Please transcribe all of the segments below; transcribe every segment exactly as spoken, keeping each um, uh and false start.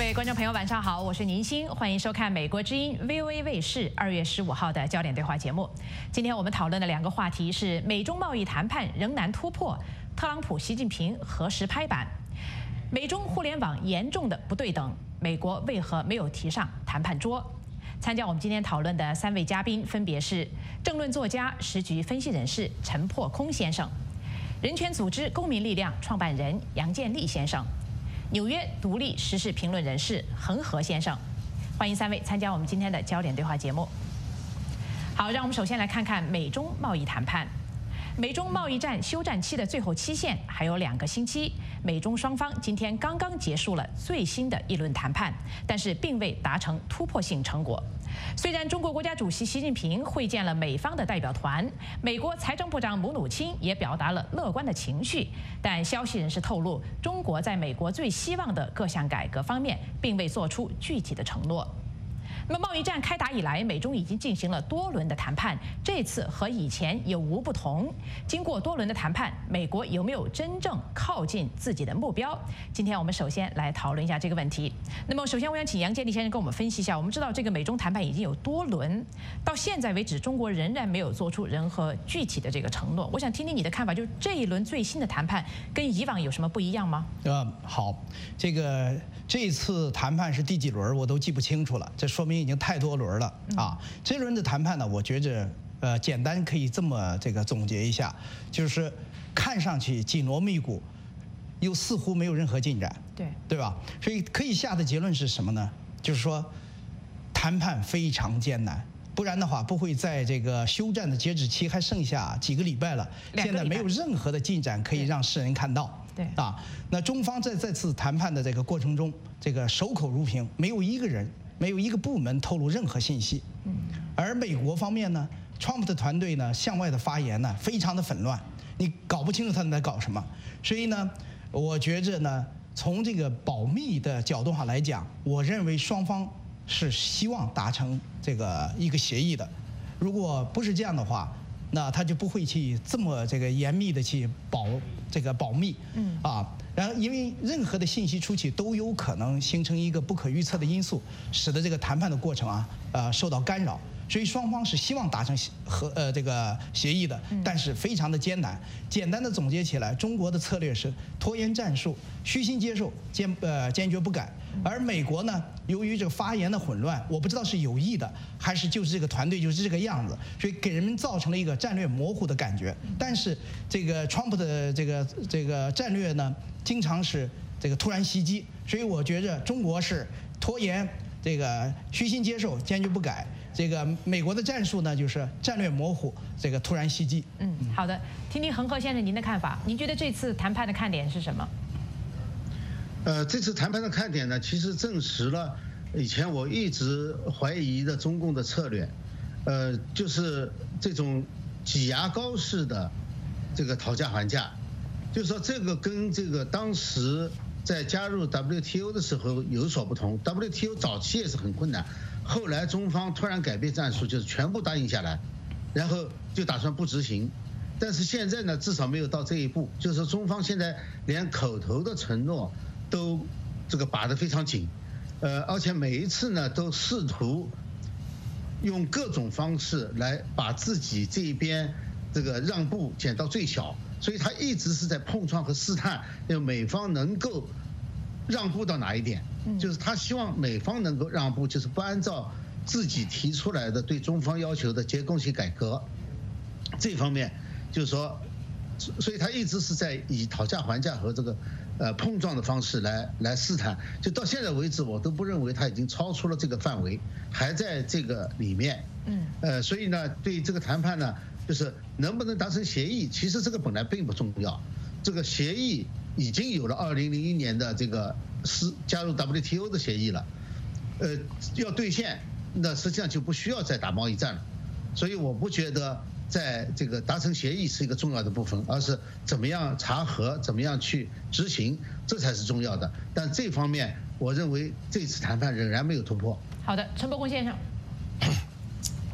位观众朋友，晚上好，我是宁欣，欢迎收看美国之音 V O A 卫视二月十五号的焦点对话节目。今天我们讨论的两个话题是：美中贸易谈判仍难突破，特朗普、习近平何时拍板？美中互联网严重的不对等，美国为何没有提上谈判桌？参加我们今天讨论的三位嘉宾分别是政论作家、时局分析人士陈破空先生，人权组织公民力量创办人杨建立先生，纽约独立时事评论人士恒河先生。欢迎三位参加我们今天的焦点对话节目。好，让我们首先来看看美中贸易谈判。美中贸易战休战期的最后期限还有两个星期，美中双方今天刚刚结束了最新的一轮谈判，但是并未达成突破性成果。虽然中国国家主席习近平会见了美方的代表团，美国财政部长姆努钦也表达了乐观的情绪，但消息人士透露，中国在美国最希望的各项改革方面并未做出具体的承诺。那么贸易战开打以来，美中已经进行了多轮的谈判，这次和以前有无不同？经过多轮的谈判，美国有没有真正靠近自己的目标？今天我们首先来讨论一下这个问题。那么首先我想请杨建立先生跟我们分析一下，我们知道这个美中谈判已经有多轮，到现在为止，中国仍然没有做出任何具体的这个承诺。我想听听你的看法，就是这一轮最新的谈判跟以往有什么不一样吗？ 呃，好，这个这次谈判是第几轮我都记不清楚了，这说明已经太多轮了啊！这轮的谈判呢，我觉着呃，简单可以这么这个总结一下，就是看上去紧锣密鼓，又似乎没有任何进展， 对对吧？所以可以下的结论是什么呢？就是说，谈判非常艰难，不然的话不会在这个休战的截止期还剩下几个礼拜了，现在没有任何的进展可以让世人看到。 对啊，那中方在这次谈判的这个过程中，这个守口如瓶，没有一个人。没有一个部门透露任何信息，而美国方面呢 ，Trump 的团队呢向外的发言呢非常的纷乱，你搞不清楚他们在搞什么。所以呢，我觉着呢，从这个保密的角度上来讲，我认为双方是希望达成这个一个协议的。如果不是这样的话，那他就不会去这么这个严密的去保这个保密，嗯啊。然后，因为任何的信息出去都有可能形成一个不可预测的因素，使得这个谈判的过程啊，呃，受到干扰。所以双方是希望达成和呃这个协议的，但是非常的艰难。简单的总结起来，中国的策略是拖延战术，虚心接受，坚呃坚决不改。而美国呢，由于这个发言的混乱，我不知道是有意的还是就是这个团队就是这个样子，所以给人们造成了一个战略模糊的感觉。但是这个 Trump 的这个这个战略呢，经常是这个突然袭击，所以我觉着中国是拖延，这个虚心接受，坚决不改。这个美国的战术呢，就是战略模糊，这个突然袭击。 嗯，好的，听听恒河先生您的看法，您觉得这次谈判的看点是什么？ 呃，这次谈判的看点呢，其实证实了以前我一直怀疑的中共的策略，呃，就是这种挤牙膏式的这个讨价还价，就是说这个跟这个当时在加入 W T O 的时候有所不同。W T O 早期也是很困难，后来中方突然改变战术，就是全部答应下来，然后就打算不执行。但是现在呢，至少没有到这一步，就是说中方现在连口头的承诺都这个把得非常紧，呃，而且每一次呢都试图用各种方式来把自己这一边这个让步减到最小，所以他一直是在碰撞和试探，要美方能够让步到哪一点，就是他希望美方能够让步，就是不按照自己提出来的对中方要求的结构性改革这方面，就是说，所以他一直是在以讨价还价和这个呃碰撞的方式来来试探，就到现在为止，我都不认为他已经超出了这个范围，还在这个里面。嗯，呃，所以呢，对这个谈判呢，就是能不能达成协议，其实这个本来并不重要，这个协议已经有了二零零一年的这个是加入 W T O 的协议了，呃，要兑现，那实际上就不需要再打贸易战了，所以我不觉得在这个达成协议是一个重要的部分，而是怎么样查核，怎么样去执行，这才是重要的。但这方面，我认为这次谈判仍然没有突破。 好的，陈伯公先生。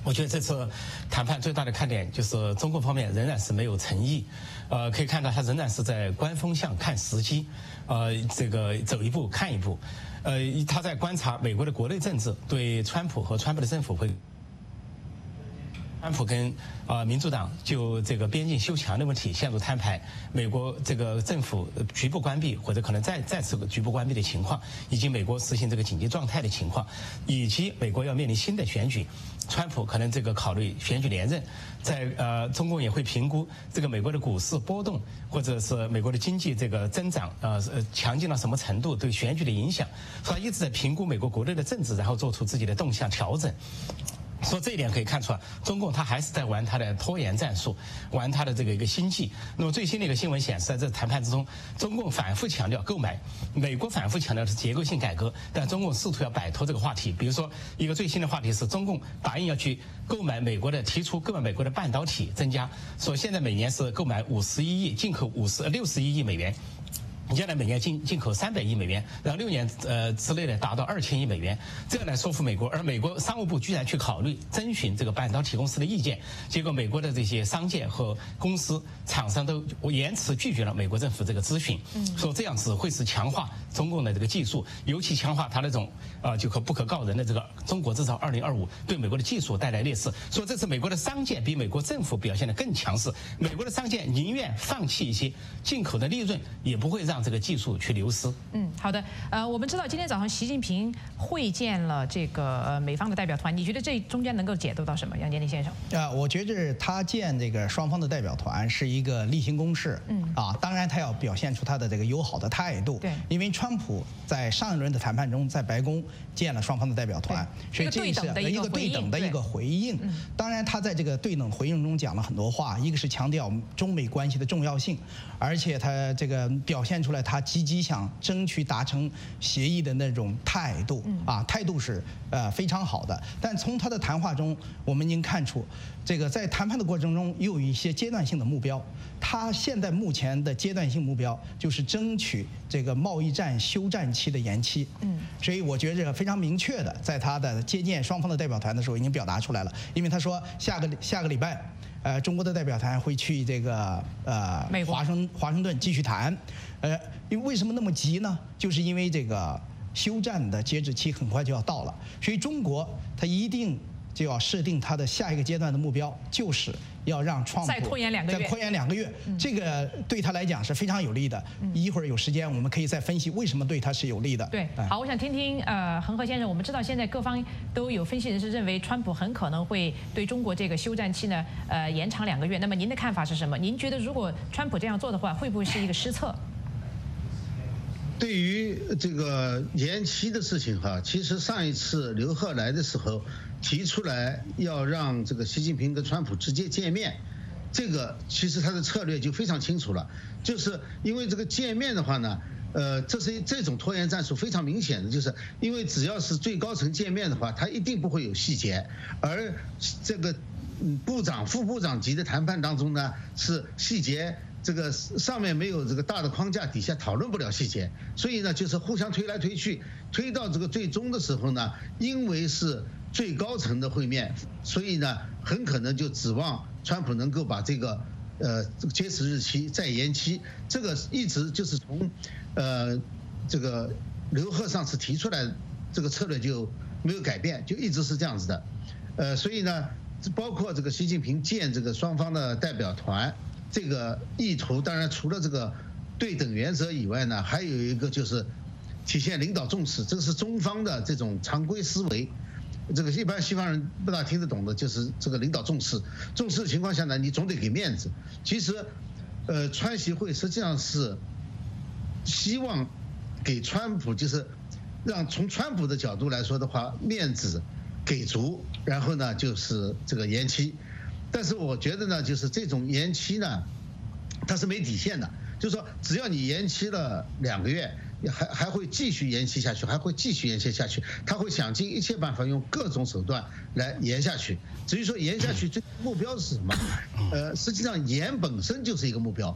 我觉得这次谈判最大的看点就是中共方面仍然是没有诚意，呃，可以看到他仍然是在观风向、看时机，呃，这个走一步看一步，呃，他在观察美国的国内政治对川普和川普的政府会。川普跟啊、呃、民主党就这个边境修墙的问题陷入摊牌，美国这个政府局部关闭或者可能再再次局部关闭的情况，以及美国实行这个紧急状态的情况，以及美国要面临新的选举，川普可能这个考虑选举连任，在呃中共也会评估这个美国的股市波动或者是美国的经济这个增长呃呃强劲到什么程度对选举的影响，所以他一直在评估美国国内的政治，然后做出自己的动向调整。说这一点可以看出来，中共他还是在玩他的拖延战术，玩他的这个一个心计。那么最新的一个新闻显示，在这谈判之中，中共反复强调购买，美国反复强调的是结构性改革，但中共试图要摆脱这个话题。比如说，一个最新的话题是中共答应要去购买美国的，提出购买美国的半导体增加，说现在每年是购买五十一亿，进口五十六十一亿美元。将来每年进进口三百亿美元，然后六年呃之内呢达到二千亿美元，这样来说服美国。而美国商务部居然去考虑征询这个半导体公司的意见，结果美国的这些商界和公司厂商都严词拒绝了美国政府这个咨询，说这样只会是强化中共的这个技术，尤其强化它那种啊就可不可告人的这个中国制造二零二五对美国的技术带来劣势。说这次美国的商界比美国政府表现得更强势，美国的商界宁愿放弃一些进口的利润，也不会让这个技术去流失。 嗯，好的。呃，我们知道今天早上习近平会见了这个呃美方的代表团，你觉得这中间能够解读到什么？杨洁篪先生？ 啊、呃，我觉着他见这个双方的代表团是一个例行公事。嗯。啊，当然他要表现出他的这个友好的态度。 对。因为川普在上一轮的谈判中，在白宫见了双方的代表团，所以这是一个对等的一个回应。嗯。当然，他在这个对等回应中讲了很多话，一个是强调中美关系的重要性，而且他这个表现出来他积极想争取达成协议的那种态度啊，态度是呃非常好的。但从他的谈话中，我们已经看出，这个在谈判的过程中又有一些阶段性的目标。他现在目前的阶段性目标就是争取这个贸易战休战期的延期。嗯，所以我觉得非常明确的，在他的接见双方的代表团的时候已经表达出来了。因为他说下个下个礼拜，呃，中国的代表团会去这个呃华盛华盛顿继续谈。呃，因为为什么那么急呢？就是因为这个休战的截止期很快就要到了，所以中国它一定就要设定它的下一个阶段的目标，就是要让川普再拖延两个月， 再拖延两个月，嗯、这个对他来讲是非常有利的。嗯、一会儿有时间我们可以再分析为什么对他是有利的。 对，好，我想听听呃恒河先生，我们知道现在各方都有分析人士认为川普很可能会对中国这个休战期呢呃延长两个月，那么您的看法是什么？您觉得如果川普这样做的话，会不会是一个失策？ 对于这个延期的事情哈，其实上一次刘鹤来的时候提出来要让这个习近平跟川普直接见面，这个其实他的策略就非常清楚了，就是因为这个见面的话呢，呃，这是这种拖延战术非常明显的，就是因为只要是最高层见面的话，他一定不会有细节，而这个嗯部长、副部长级的谈判当中呢，是细节。这个上面没有这个大的框架，底下讨论不了细节，所以呢，就是互相推来推去，推到这个最终的时候呢，因为是最高层的会面，所以呢，很可能就指望川普能够把这个呃这个截止日期再延期，这个一直就是从呃这个刘鹤上次提出来这个策略就没有改变，就一直是这样子的，呃，所以呢，包括这个习近平见这个双方的代表团。这个意图当然除了这个对等原则以外呢，还有一个就是体现领导重视，这个是中方的这种常规思维。这个一般西方人不大听得懂的，就是这个领导重视。重视的情况下呢，你总得给面子。其实，呃，川习会实际上是希望给川普，就是让从川普的角度来说的话，面子给足，然后呢就是这个延期。但是我觉得呢，就是这种延期呢，它是没底线的。就是说，只要你延期了两个月，还还会继续延期下去，还会继续延期下去。他会想尽一切办法，用各种手段来延下去。至于说延下去，最目标是什么？呃，实际上延本身就是一个目标。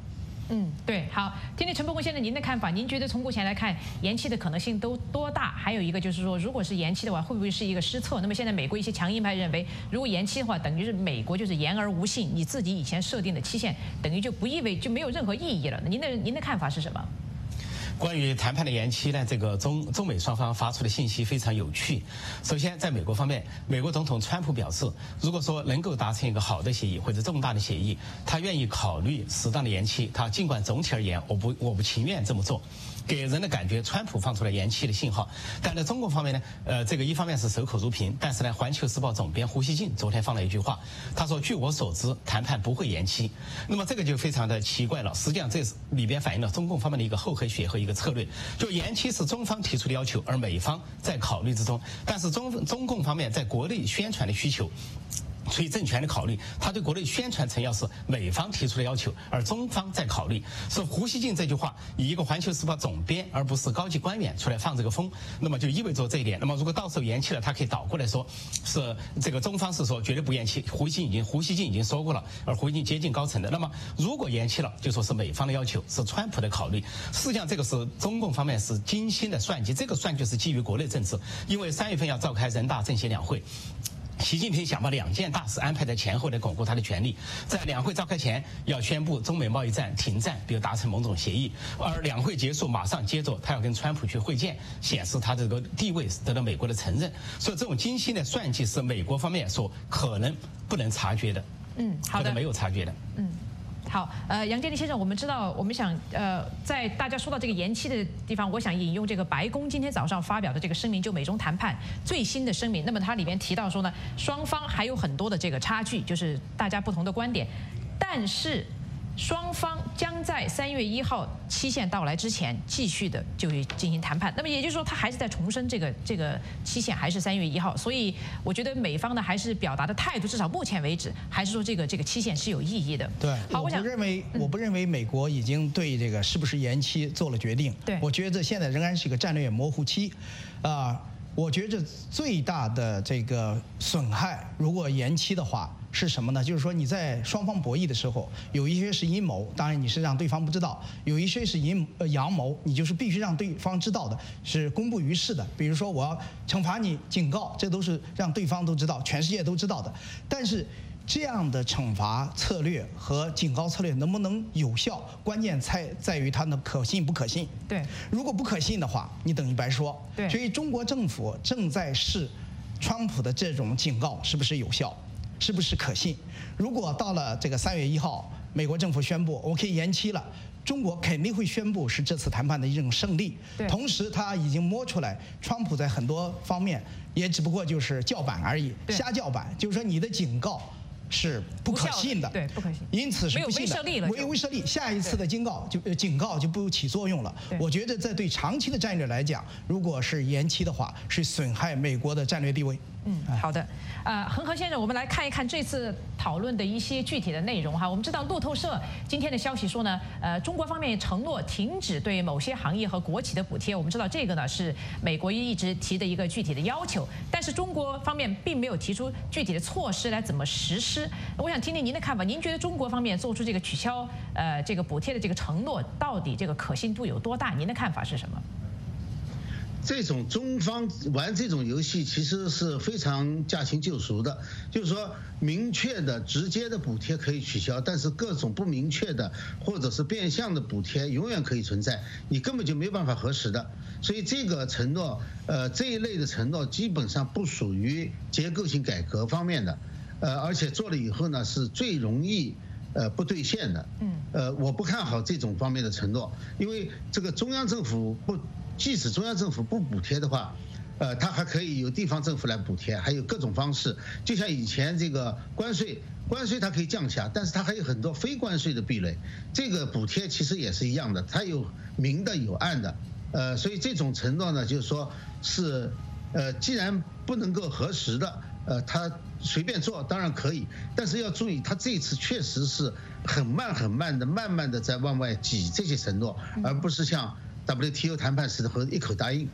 嗯，对，好，听听陈伯公先生您的看法，您觉得从目前来看，延期的可能性都多大？还有一个就是说，如果是延期的话，会不会是一个失策？那么现在美国一些强硬派认为，如果延期的话，等于是美国就是言而无信，你自己以前设定的期限，等于就不意味就没有任何意义了。您的您的看法是什么？ 关于谈判的延期呢，这个中中美双方发出的信息非常有趣。首先，在美国方面，美国总统川普表示，如果说能够达成一个好的协议或者重大的协议，他愿意考虑适当的延期。他尽管总体而言，我不我不情愿这么做，给人的感觉，川普放出了延期的信号。但在中国方面呢，呃，这个一方面是守口如瓶，但是呢，《环球时报》总编胡锡进昨天放了一句话，他说：“据我所知，谈判不会延期。”那么这个就非常的奇怪了。实际上，这里边反映了中共方面的一个厚黑学和一个策略，就延期是中方提出的要求，而美方在考虑之中。但是中中共方面在国内宣传的需求，出于政权的考虑，他对国内宣传成要是美方提出的要求，而中方在考虑。是胡锡进这句话以一个《环球时报》总编而不是高级官员出来放这个风，那么就意味着这一点。那么如果到时候延期了，他可以倒过来说，是这个中方是说绝对不延期，胡锡进已经胡锡进已经说过了，而胡锡进接近高层的。那么如果延期了，就说是美方的要求，是川普的考虑。实际上这个是中共方面是精心的算计，这个算计是基于国内政治，因为三月份要召开人大政协两会。习近平想把两件大事安排在前后来巩固他的权力，在两会召开前要宣布中美贸易战停战，比如达成某种协议，而两会结束马上接着他要跟川普去会见，显示他这个地位得到美国的承认。所以这种精心的算计是美国方面所可能不能察觉的， 嗯，好的， 或者没有察觉的， 嗯。好，呃，杨建立先生，我们知道，我们想，呃，在大家说到这个延期的地方，我想引用这个白宫今天早上发表的这个声明，就美中谈判最新的声明。那么它里面提到说呢，双方还有很多的这个差距，就是大家不同的观点，但是双方将在三月一号期限到来之前继续的就进行谈判。那么也就是说，他还是在重申这个这个期限还是三月一号。所以我觉得美方呢还是表达的态度，至少目前为止还是说这个这个期限是有意义的。 对， 好， 我不认为、嗯、我不认为美国已经对这个是不是延期做了决定。 对， 我觉得现在仍然是一个战略模糊期，啊、呃，我觉着最大的这个损害，如果延期的话。是什么呢？就是说你在双方博弈的时候，有一些是阴谋，当然你是让对方不知道；有一些是阴呃阳谋，你就是必须让对方知道的，是公布于世的。比如说我要惩罚你、警告，这都是让对方都知道、全世界都知道的。但是这样的惩罚策略和警告策略能不能有效，关键在在于它的可信不可信。 对，如果不可信的话，你等于白说。 对， 所以中国政府正在试川普的这种警告是不是有效。是不是可信？如果到了这个三月一号，美国政府宣布我可以延期了，中国肯定会宣布是这次谈判的一种胜利。同时，他已经摸出来，川普在很多方面也只不过就是叫板而已，瞎叫板，就是说你的警告是不可信的， 对，不可信， 因此是不信的， 没有威慑力了， 没有威慑力，下一次的警告就警告就不起作用了。我觉得这对长期的战略来讲，如果是延期的话，是损害美国的战略地位。 嗯，好的，呃，恒河先生，我们来看一看这次讨论的一些具体的内容哈。我们知道路透社今天的消息说呢，呃，中国方面承诺停止对某些行业和国企的补贴。我们知道这个呢是美国一直提的一个具体的要求，但是中国方面并没有提出具体的措施来怎么实施。我想听听您的看法，您觉得中国方面做出这个取消呃这个补贴的这个承诺，到底这个可信度有多大？您的看法是什么？ 这种中方玩这种游戏其实是非常驾轻就熟的，就是说明确的、直接的补贴可以取消，但是各种不明确的或者是变相的补贴永远可以存在，你根本就没办法核实的。所以这个承诺，呃，这一类的承诺基本上不属于结构性改革方面的，呃，而且做了以后呢是最容易呃不兑现的。嗯，呃，我不看好这种方面的承诺，因为这个中央政府不。即使中央政府不补贴的话，呃，它还可以由地方政府来补贴，还有各种方式。就像以前这个关税，关税它可以降下，但是它还有很多非关税的壁垒。这个补贴其实也是一样的，它有明的有暗的。呃，所以这种承诺呢，就是说是，呃，既然不能够核实的，呃，它随便做当然可以，但是要注意，它这一次确实是很慢很慢的，慢慢的在往外挤这些承诺，而不是像W T O 谈判时的和一口答应。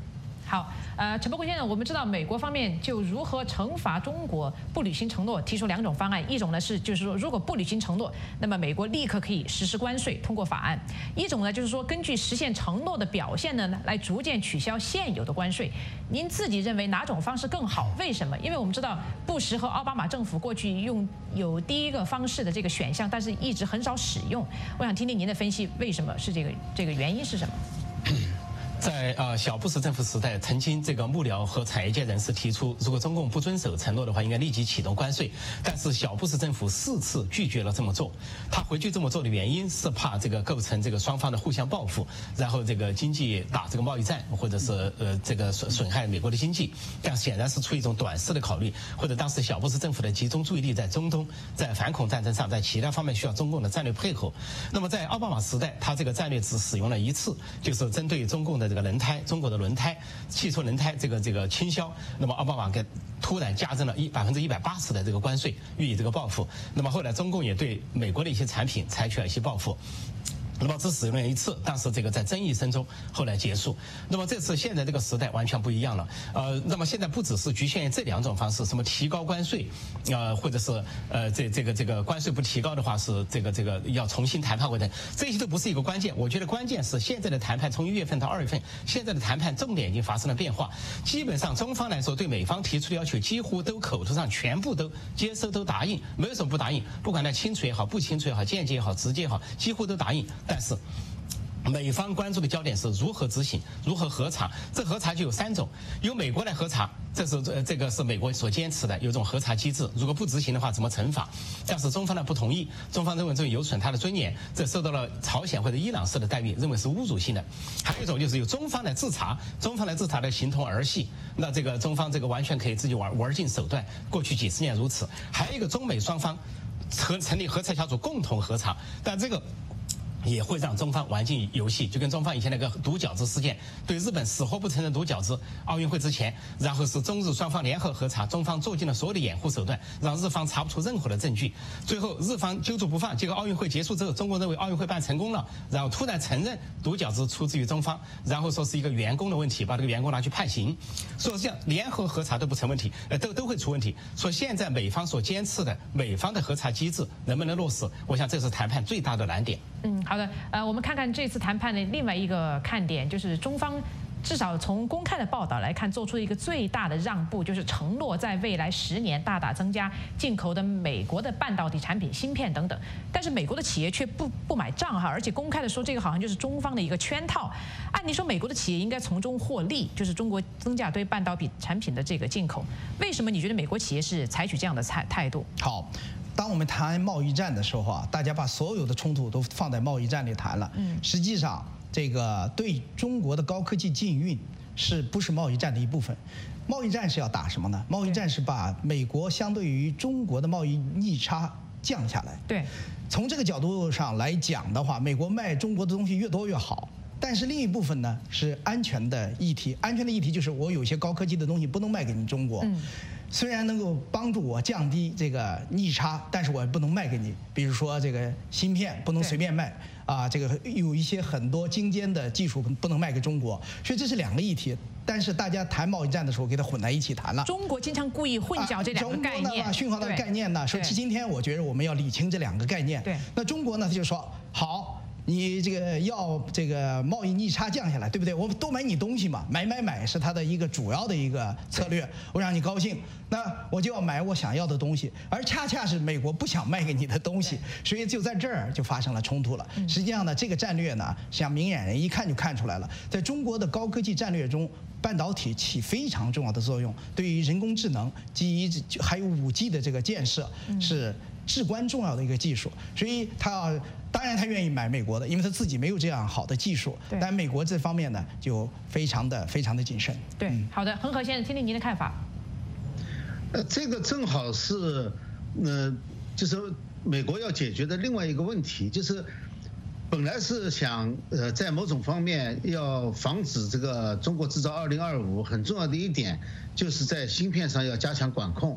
好，呃，陈伯坤先生，我们知道美国方面就如何惩罚中国不履行承诺，提出两种方案，一种呢是就是说如果不履行承诺，那么美国立刻可以实施关税，通过法案；一种呢就是说根据实现承诺的表现呢，来逐渐取消现有的关税。您自己认为哪种方式更好？为什么？因为我们知道布什和奥巴马政府过去用有第一个方式的这个选项，但是一直很少使用。我想听听您的分析，为什么是这个这个原因是什么？ 在呃小布什政府时代，曾经这个幕僚和产业界人士提出，如果中共不遵守承诺的话，应该立即启动关税。但是小布什政府四次拒绝了这么做。他回去这么做的原因是怕这个构成这个双方的互相报复，然后这个经济打这个贸易战，或者是呃这个损损害美国的经济。但显然是出于一种短视的考虑，或者当时小布什政府的集中注意力在中东，在反恐战争上，在其他方面需要中共的战略配合。那么在奥巴马时代，他这个战略只使用了一次，就是针对中共的这个轮胎，中国的轮胎，汽车轮胎这个这个倾销，那么奥巴马给突然加征了一百分之一百八十的这个关税，予以这个报复。那么后来中共也对美国的一些产品采取了一些报复。那么只使用了一次，但是这个在争议声中后来结束。那么这次现在这个时代完全不一样了，呃，那么现在不只是局限于这两种方式，什么提高关税，呃，或者是呃这这个这个关税不提高的话是这个这个要重新谈判或者这些都不是一个关键。我觉得关键是现在的谈判从一月份到二月份，现在的谈判重点已经发生了变化。基本上中方来说对美方提出的要求几乎都口头上全部都接受都答应，没有什么不答应，不管他清楚也好，不清楚也好，间接也好，直接也好，几乎都答应。但是美方关注的焦点是如何执行，如何核查。这核查就有三种，由美国来核查，这是这个是美国所坚持的，有一种核查机制。如果不执行的话，怎么惩罚？但是中方呢不同意，中方认为这有损他的尊严，这受到了朝鲜或者伊朗式的待遇，认为是侮辱性的。还有一种就是由中方来自查，中方来自查的形同儿戏，那这个中方这个完全可以自己玩玩尽手段，过去几十年如此。还有一个中美双方成成立核查小组共同核查，但这个也会让中方玩进游戏，就跟中方以前那个毒饺子事件，对日本死活不承认毒饺子，奥运会之前，然后是中日双方联合核查，中方做尽了所有的掩护手段，让日方查不出任何的证据，最后日方揪住不放，结果奥运会结束之后，中国认为奥运会办成功了，然后突然承认毒饺子出自于中方，然后说是一个员工的问题，把这个员工拿去判刑，说这样联合核查都不成问题，呃，都都会出问题。说现在美方所坚持的美方的核查机制能不能落实，我想这是谈判最大的难点。 嗯，好的，呃，我们看看这次谈判的另外一个看点，就是中方至少从公开的报道来看，做出一个最大的让步，就是承诺在未来十年大大增加进口的美国的半导体产品、芯片等等。但是美国的企业却不不买账哈，而且公开的说这个好像就是中方的一个圈套。按理说美国的企业应该从中获利，就是中国增加对半导体产品的这个进口。为什么你觉得美国企业是采取这样的态态度？ 好。当我们谈贸易战的时候啊，大家把所有的冲突都放在贸易战里谈了。嗯，实际上这个对中国的高科技禁运是不是贸易战的一部分？贸易战是要打什么呢？贸易战是把美国相对于中国的贸易逆差降下来。 对， 从这个角度上来讲的话，美国卖中国的东西越多越好。但是另一部分呢是安全的议题，安全的议题就是我有些高科技的东西不能卖给你中国。嗯，虽然能够帮助我降低这个逆差，但是我不能卖给你。比如说这个芯片不能随便卖啊，这个有一些很多精尖的技术不能卖给中国，所以这是两个议题。但是大家谈贸易战的时候，给它混在一起谈了。 中国经常故意混淆这两个概念。 中国呢，讯号的概念呢，说今天我觉得我们要理清这两个概念。 对， 那中国呢，他就说好。你这个要这个贸易逆差降下来，对不对？我多买你东西嘛，买买买是它的一个主要的一个策略。我让你高兴，那我就要买我想要的东西，而恰恰是美国不想卖给你的东西，所以就在这儿就发生了冲突了。实际上呢，这个战略呢，像明眼人一看就看出来了，在中国的高科技战略中，半导体起非常重要的作用，对于人工智能及还有五 G 的这个建设是至关重要的一个技术，所以他当然他愿意买美国的，因为他自己没有这样好的技术。但美国这方面呢，就非常的非常的谨慎。 对，嗯、好的，恒河先生，听听您的看法。 呃，这个正好是，呃，就是美国要解决的另外一个问题，就是本来是想呃在某种方面要防止这个中国制造二零二五，很重要的一点就是在芯片上要加强管控。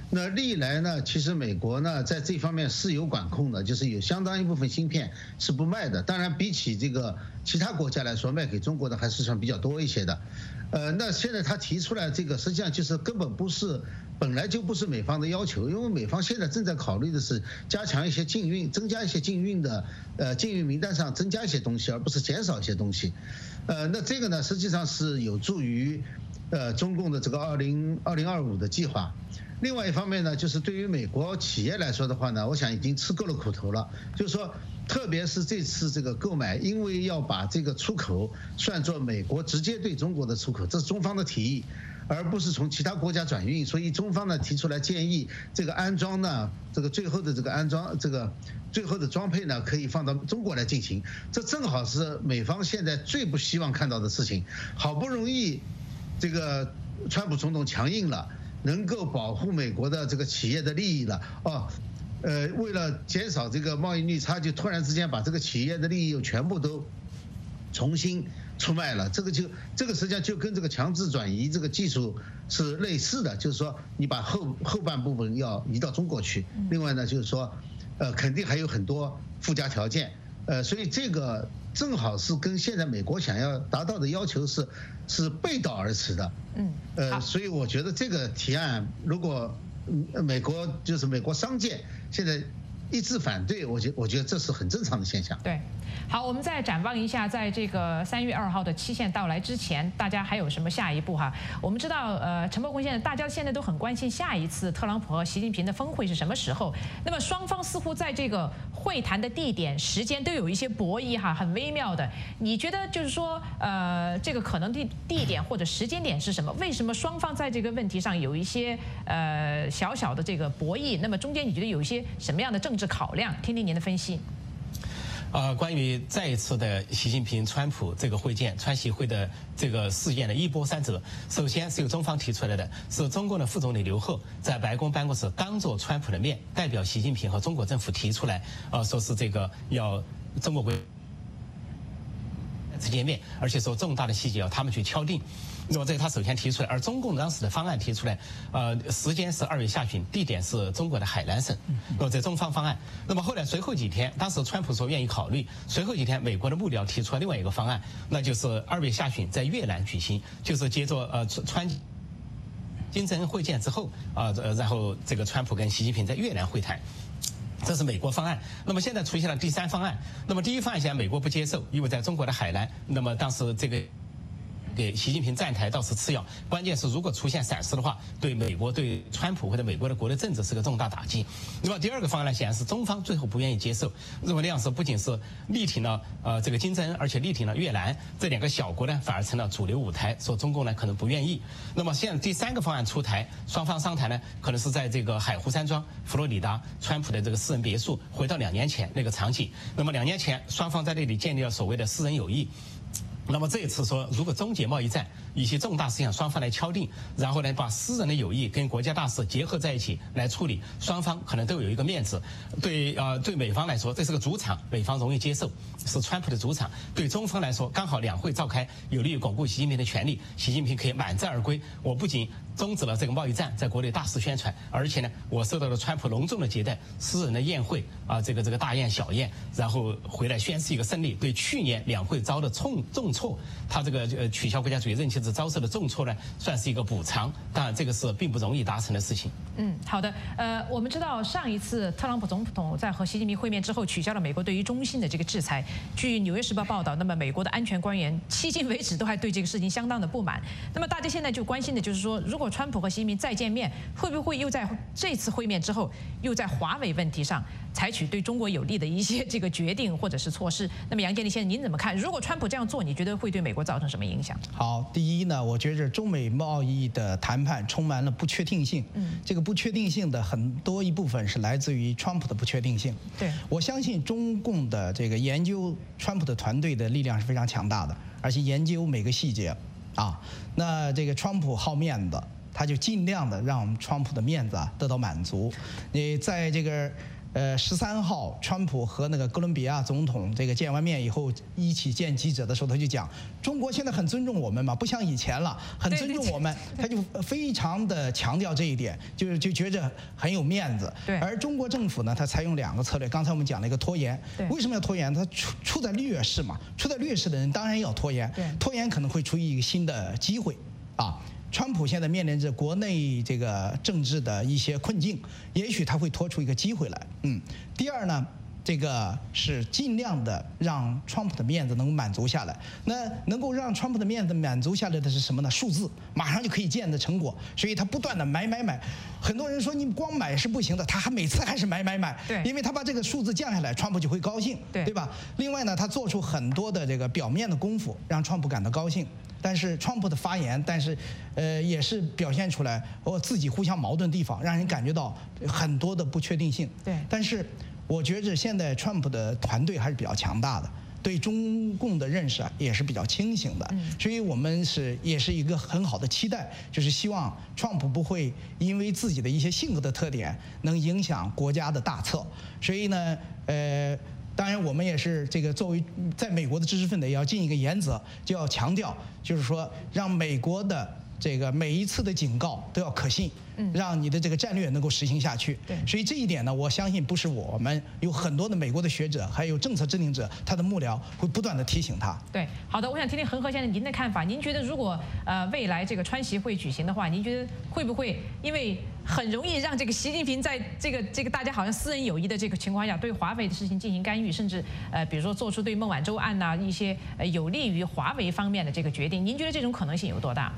那历来呢，其实美国呢在这方面是有管控的，就是有相当一部分芯片是不卖的。当然，比起这个其他国家来说，卖给中国的还是算比较多一些的。呃，那现在他提出来这个，实际上就是根本不是，本来就不是美方的要求，因为美方现在正在考虑的是加强一些禁运，增加一些禁运的，呃，禁运名单上增加一些东西，而不是减少一些东西。呃，那这个呢，实际上是有助于，呃，中共的这个二零二零二五的计划。另外一方面呢，就是对于美国企业来说的话呢，我想已经吃够了苦头了。就是说，特别是这次这个购买，因为要把这个出口算作美国直接对中国的出口，这是中方的提议，而不是从其他国家转运。所以中方呢提出来建议，这个安装呢，这个最后的这个安装，这个最后的装配呢，可以放到中国来进行。这正好是美方现在最不希望看到的事情。好不容易，这个川普总统强硬了。能够保护美国的这个企业的利益了哦，呃，为了减少这个贸易逆差，就突然之间把这个企业的利益又全部都重新出卖了。这个就这个实际上就跟这个强制转移这个技术是类似的，就是说你把后后半部分要移到中国去。另外呢，就是说，呃，肯定还有很多附加条件，呃，所以这个正好是跟现在美国想要达到的要求是是背道而驰的。嗯，呃，所以我觉得这个提案，如果美国就是美国商界现在一致反对，我觉我觉得这是很正常的现象。 对，好，我们再展望一下，在这个三月二号的期限到来之前，大家还有什么下一步哈？我们知道，呃，陈伯公先生，大家现在都很关心下一次特朗普和习近平的峰会是什么时候。那么双方似乎在这个会谈的地点、时间都有一些博弈哈，很微妙的。你觉得就是说，呃，这个可能地地点或者时间点是什么？为什么双方在这个问题上有一些呃小小的这个博弈？那么中间你觉得有一些什么样的政治考量？听听您的分析。 呃，关于再一次的习近平、川普这个会见、川习会的这个事件的一波三折，首先是由中方提出来的，是中共的副总理刘鹤在白宫办公室当着川普的面，代表习近平和中国政府提出来，呃，说是这个要中国国之见面，而且说重大的细节要他们去敲定。那么这是他首先提出来，而中共当时的方案提出来，呃，时间是二月下旬，地点是中国的海南省。那么这中方方案，那么后来随后几天，当时川普说愿意考虑，随后几天美国的幕僚提出了另外一个方案，那就是二月下旬在越南举行，就是接着呃川金正恩会见之后啊，呃，然后这个川普跟习近平在越南会谈。这是美国方案。那么现在出现了第三方案。那么第一方案现在美国不接受，因为在中国的海南。那么当时这个给习近平站台倒是次要，关键是如果出现闪失的话，对美国、对川普或者美国的国内政治是个重大打击。那么第二个方案显然是中方最后不愿意接受，认为那样是不仅是力挺了呃这个金正恩，而且力挺了越南这两个小国呢，反而成了主流舞台，说中共呢可能不愿意。那么现在第三个方案出台，双方商谈呢，可能是在这个海湖山庄，佛罗里达，川普的这个私人别墅，回到两年前那个场景。那么两年前双方在那里建立了所谓的私人友谊。那么这一次说，如果终结贸易战，一些重大事项双方来敲定，然后呢把私人的友谊跟国家大事结合在一起来处理，双方可能都有一个面子。对呃对美方来说，这是个主场，美方容易接受，是川普的主场。对中方来说，刚好两会召开，有利于巩固习近平的权力，习近平可以满载而归。我不仅终止了这个贸易战，在国内大肆宣传，而且呢，我受到了川普隆重的接待，私人的宴会啊，这个这个大宴小宴，然后回来宣示一个胜利。对去年两会遭的重重挫，他这个呃取消国家主席任期制遭受的重挫呢，算是一个补偿。当然，这个是并不容易达成的事情。 嗯，好的。呃，我们知道上一次特朗普总统在和习近平会面之后，取消了美国对于中兴的这个制裁。据《纽约时报》报道，那么美国的安全官员迄今为止都还对这个事情相当的不满。那么大家现在就关心的就是说，如果川普和习近平再见面，会不会又在这次会面之后，又在华为问题上采取对中国有利的一些这个决定或者是措施？那么杨建立先生，您怎么看？如果川普这样做，你觉得会对美国造成什么影响？ 好，第一呢，我觉着中美贸易的谈判充满了不确定性。嗯，这个不确定性的很多一部分是来自于川普的不确定性。 对， 我相信中共的这个研究川普的团队的力量是非常强大的，而且研究每个细节。啊，那这个川普好面子，他就尽量的让川普的面子啊得到满足。你在这个呃，十三号，川普和那个哥伦比亚总统这个见完面以后，一起见记者的时候，他就讲，中国现在很尊重我们嘛，不像以前了，很尊重我们，他就非常的强调这一点，就是就觉着很有面子。 对。 而中国政府呢，他采用两个策略，刚才我们讲了一个拖延，为什么要拖延？他处处在劣势嘛，处在劣势的人当然要拖延，拖延可能会出于一个新的机会，啊。川普现在面临着国内这个政治的一些困境，也许他会拖出一个机会来。嗯，第二呢，这个是尽量的让川普的面子能够满足下来。那能够让川普的面子满足下来的是什么呢？数字，马上就可以见的成果。所以他不断的买买买。很多人说你光买是不行的，他还每次还是买买买。 对， 因为他把这个数字降下来，川普就会高兴， 对， 对吧？另外呢，他做出很多的这个表面的功夫，让川普感到高兴。但是川普的发言，但是，呃，也是表现出来我自己互相矛盾的地方，让人感觉到很多的不确定性。 对。 但是，我觉着现在川普的团队还是比较强大的，对中共的认识啊也是比较清醒的。嗯。所以我们是也是一个很好的期待，就是希望川普不会因为自己的一些性格的特点，能影响国家的大策。所以呢，呃。当然，我们也是这个作为在美国的知识分子，也要尽一个原则，就要强调，就是说让美国的这个每一次的警告都要可信，让你的这个战略能够实行下去。 对， 所以这一点呢，我相信不是我们有很多的美国的学者，还有政策制定者，他的幕僚会不断的提醒他。 对，好的，我想听听恒河先生您的看法。您觉得如果呃未来这个川习会举行的话，您觉得会不会因为很容易让这个习近平在这个这个大家好像私人友谊的这个情况下，对华为的事情进行干预，甚至呃比如说做出对孟晚舟案呐、啊、一些呃有利于华为方面的这个决定？您觉得这种可能性有多大？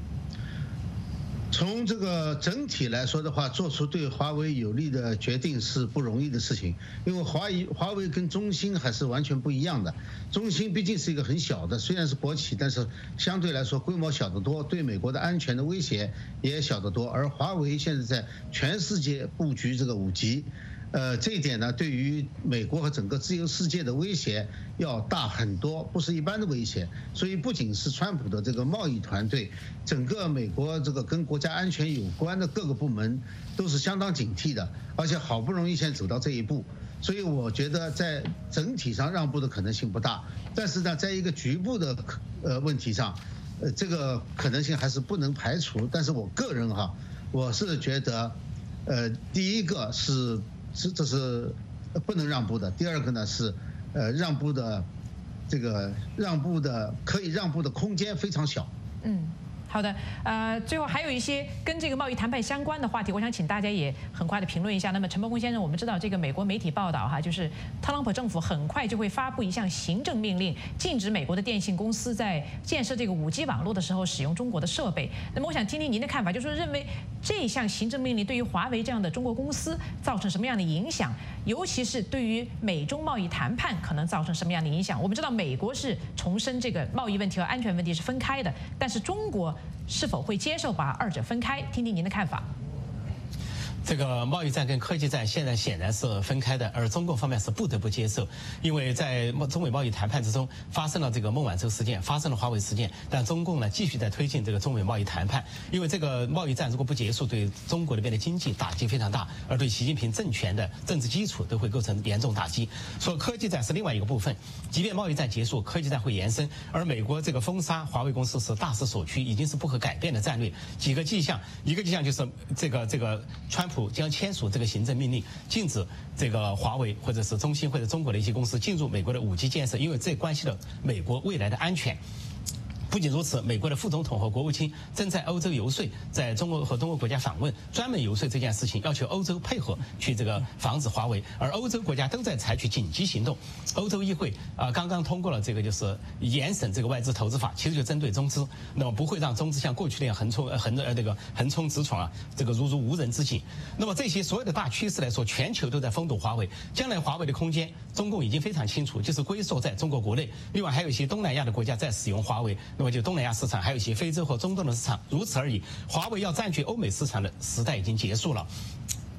从这个整体来说的话，做出对华为有利的决定是不容易的事情，因为华为华为跟中兴还是完全不一样的。中兴毕竟是一个很小的，虽然是国企，但是相对来说规模小得多，对美国的安全的威胁也小得多。而华为现在在全世界布局这个五 G。呃，这一点呢，对于美国和整个自由世界的威胁要大很多，不是一般的威胁。所以，不仅是川普的这个贸易团队，整个美国这个跟国家安全有关的各个部门都是相当警惕的，而且好不容易现在走到这一步，所以我觉得在整体上让步的可能性不大。但是呢，在一个局部的呃问题上，呃，这个可能性还是不能排除。但是我个人哈，我是觉得，呃，第一个是。是，这是不能让步的。第二个呢是，呃，让步的，这个让步的可以让步的空间非常小。 嗯。好的，呃，最后还有一些跟这个贸易谈判相关的话题，我想请大家也很快的评论一下。那么陈伯公先生，我们知道这个美国媒体报道哈，就是特朗普政府很快就会发布一项行政命令，禁止美国的电信公司在建设这个五 G 网络的时候使用中国的设备。那么我想听听您的看法，就是说认为这项行政命令对于华为这样的中国公司造成什么样的影响，尤其是对于美中贸易谈判可能造成什么样的影响？我们知道美国是重申这个贸易问题和安全问题是分开的，但是中国是否会接受把二者分开？听听您的看法。 这个贸易战跟科技战现在显然是分开的，而中共方面是不得不接受，因为在中美贸易谈判之中发生了这个孟晚舟事件，发生了华为事件，但中共呢继续在推进这个中美贸易谈判，因为这个贸易战如果不结束，对中国那边的经济打击非常大，而对习近平政权的政治基础都会构成严重打击。所以科技战是另外一个部分，即便贸易战结束，科技战会延伸，而美国这个封杀华为公司是大势所趋，已经是不可改变的战略。几个迹象，一个迹象就是这个这个川普将签署这个行政命令，禁止这个华为或者是中兴或者中国的一些公司进入美国的五 G 建设，因为这关系到美国未来的安全。不仅如此，美国的副总统和国务卿正在欧洲游说，在中国和东欧国家访问，专门游说这件事情，要求欧洲配合去这个防止华为。而欧洲国家都在采取紧急行动。欧洲议会啊、呃、刚刚通过了这个就是严审这个外资投资法，其实就针对中资，那么不会让中资像过去那样横冲呃横呃那个横冲直闯啊，这个如入无人之境。那么这些所有的大趋势来说，全球都在封堵华为，将来华为的空间，中共已经非常清楚，就是龟缩在中国国内。另外还有一些东南亚的国家在使用华为。那么就东南亚市场，还有一些非洲和中东的市场，如此而已。华为要占据欧美市场的时代已经结束了。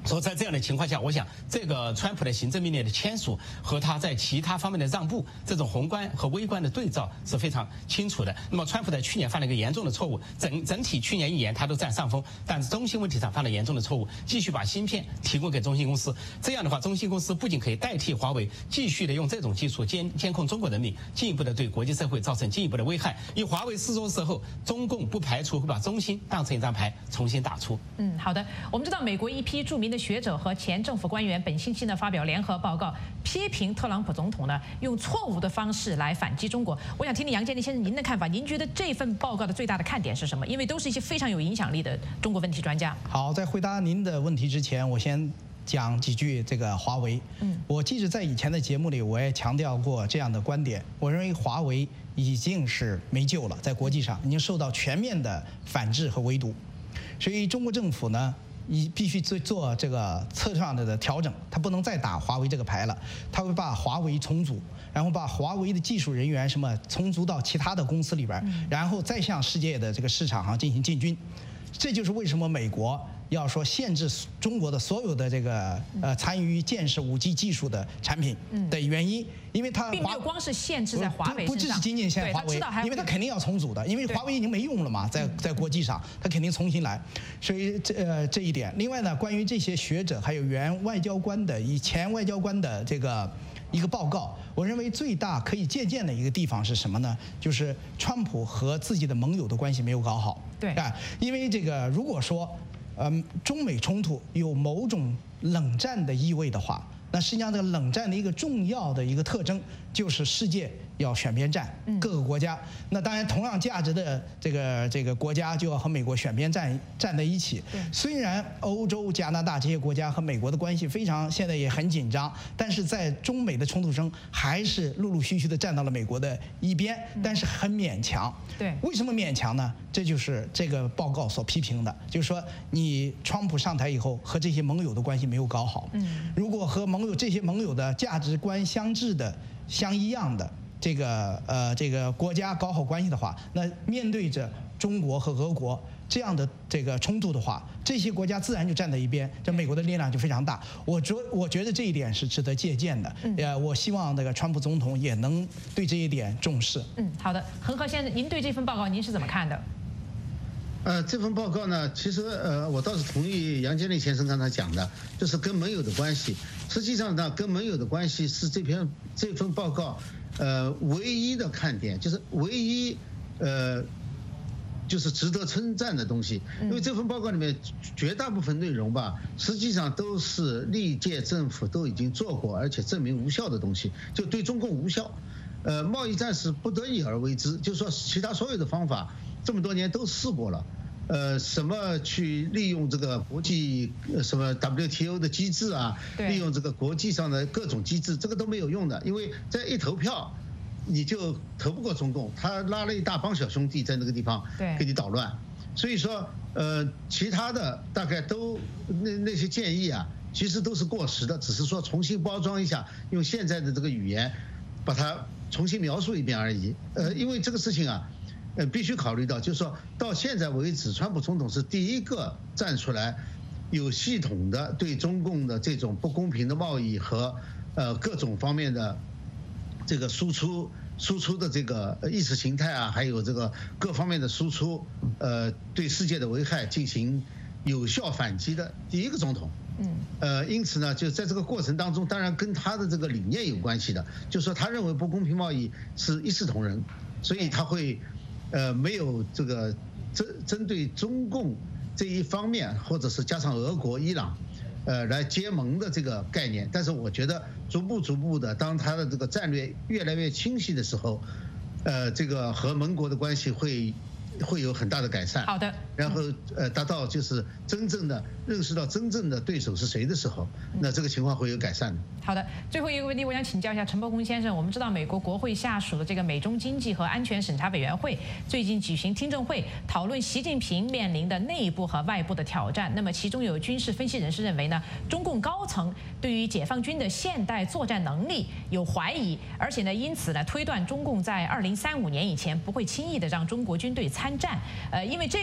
所以在这样的情况下，我想这个川普的行政命令的签署和他在其他方面的让步，这种宏观和微观的对照是非常清楚的。那么川普在去年犯了一个严重的错误，整整体去年一年他都占上风，但是中芯问题上犯了严重的错误，继续把芯片提供给中芯公司。这样的话，中芯公司不仅可以代替华为，继续的用这种技术监监控中国人民，进一步的对国际社会造成进一步的危害。以华为失踪之后，中共不排除会把中芯当成一张牌重新打出。 嗯，好的。我们知道美国一批著名的学者和前政府官员本星期呢发表联合报告，批评特朗普总统呢用错误的方式来反击中国。我想听听杨建立先生您的看法，您觉得这份报告的最大的看点是什么？因为都是一些非常有影响力的中国问题专家。 好，在回答您的问题之前，我先讲几句这个华为。嗯，我记得在以前的节目里，我也强调过这样的观点。我认为华为已经是没救了，在国际上已经受到全面的反制和围堵，所以中国政府呢，你必须做做这个策略上的调整，他不能再打华为这个牌了，他会把华为重组，然后把华为的技术人员什么重组到其他的公司里边，然后再向世界的这个市场上进行进军。这就是为什么美国要说限制中国的所有的这个呃参与建设五 G 技术的产品的原因，因为它并没有光是限制在华为身上， 不只是仅仅限华为，因为它肯定要重组的，因为华为已经没用了嘛，在在国际上，它肯定重新来，所以这呃这一点。另外呢，关于这些学者还有原外交官的以前外交官的这个一个报告，我认为最大可以借鉴的一个地方是什么呢？就是川普和自己的盟友的关系没有搞好。 对啊，因为这个如果说嗯，中美冲突有某种冷战的意味的话，那实际上这个冷战的一个重要的一个特征就是世界要选边站，各个国家。那当然，同样价值的这个这个国家就要和美国选边站站在一起。虽然欧洲、加拿大这些国家和美国的关系非常现在也很紧张，但是在中美的冲突中，还是陆陆续续的站到了美国的一边，但是很勉强。 对， 为什么勉强呢？这就是这个报告所批评的，就是说你川普上台以后和这些盟友的关系没有搞好。嗯，如果和盟友这些盟友的价值观相致的、相一样的这个呃这个国家搞好关系的话，那面对着中国和俄国这样的这个冲突的话，这些国家自然就站在一边，这美国的力量就非常大。我觉我觉得这一点是值得借鉴的。呃，我希望那个川普总统也能对这一点重视。 嗯，好的，恒河先生，您对这份报告您是怎么看的？ 呃，这份报告呢，其实呃，我倒是同意杨建立先生刚才讲的，就是跟盟友的关系。实际上呢，跟盟友的关系是这篇这份报告呃唯一的看点，就是唯一呃就是值得称赞的东西。因为这份报告里面绝大部分内容吧，实际上都是历届政府都已经做过，而且证明无效的东西，就对中共无效。呃，贸易战是不得已而为之，就是说其他所有的方法这么多年都试过了。呃，什么去利用这个国际什么 W T O 的机制啊，利用这个国际上的各种机制，这个都没有用的，因为在一投票，你就投不过中共，他拉了一大帮小兄弟在那个地方给你捣乱，所以说呃，其他的大概都那那些建议啊，其实都是过时的，只是说重新包装一下，用现在的这个语言把它重新描述一遍而已。呃，因为这个事情啊。呃，必须考虑到，就是说到现在为止，川普总统是第一个站出来，有系统的对中共的这种不公平的贸易和呃各种方面的这个输出输出的这个意识形态啊，还有这个各方面的输出，呃，对世界的危害进行有效反击的第一个总统。嗯，呃，因此呢，就在这个过程当中，当然跟他的这个理念有关系的，就是说他认为不公平贸易是一视同仁，所以他会。呃，没有这个针针对中共这一方面，或者是加上俄国、伊朗，呃，来结盟的这个概念。但是我觉得逐步逐步的，当他的这个战略越来越清晰的时候，呃，这个和盟国的关系会会有很大的改善。 好的。 然后呃，达到就是真正的认识到真正的对手是谁的时候，那这个情况会有改善的。 好的，最后一个问题，我想请教一下陈伯公先生。我们知道美国国会下属的这个美中经济和安全审查委员会最近举行听证会，讨论习近平面临的内部和外部的挑战。那么其中有军事分析人士认为呢，中共高层对于解放军的现代作战能力有怀疑，而且呢，因此呢，推断中共在二零三五年以前不会轻易的让中国军队参战。呃，因为这个分析。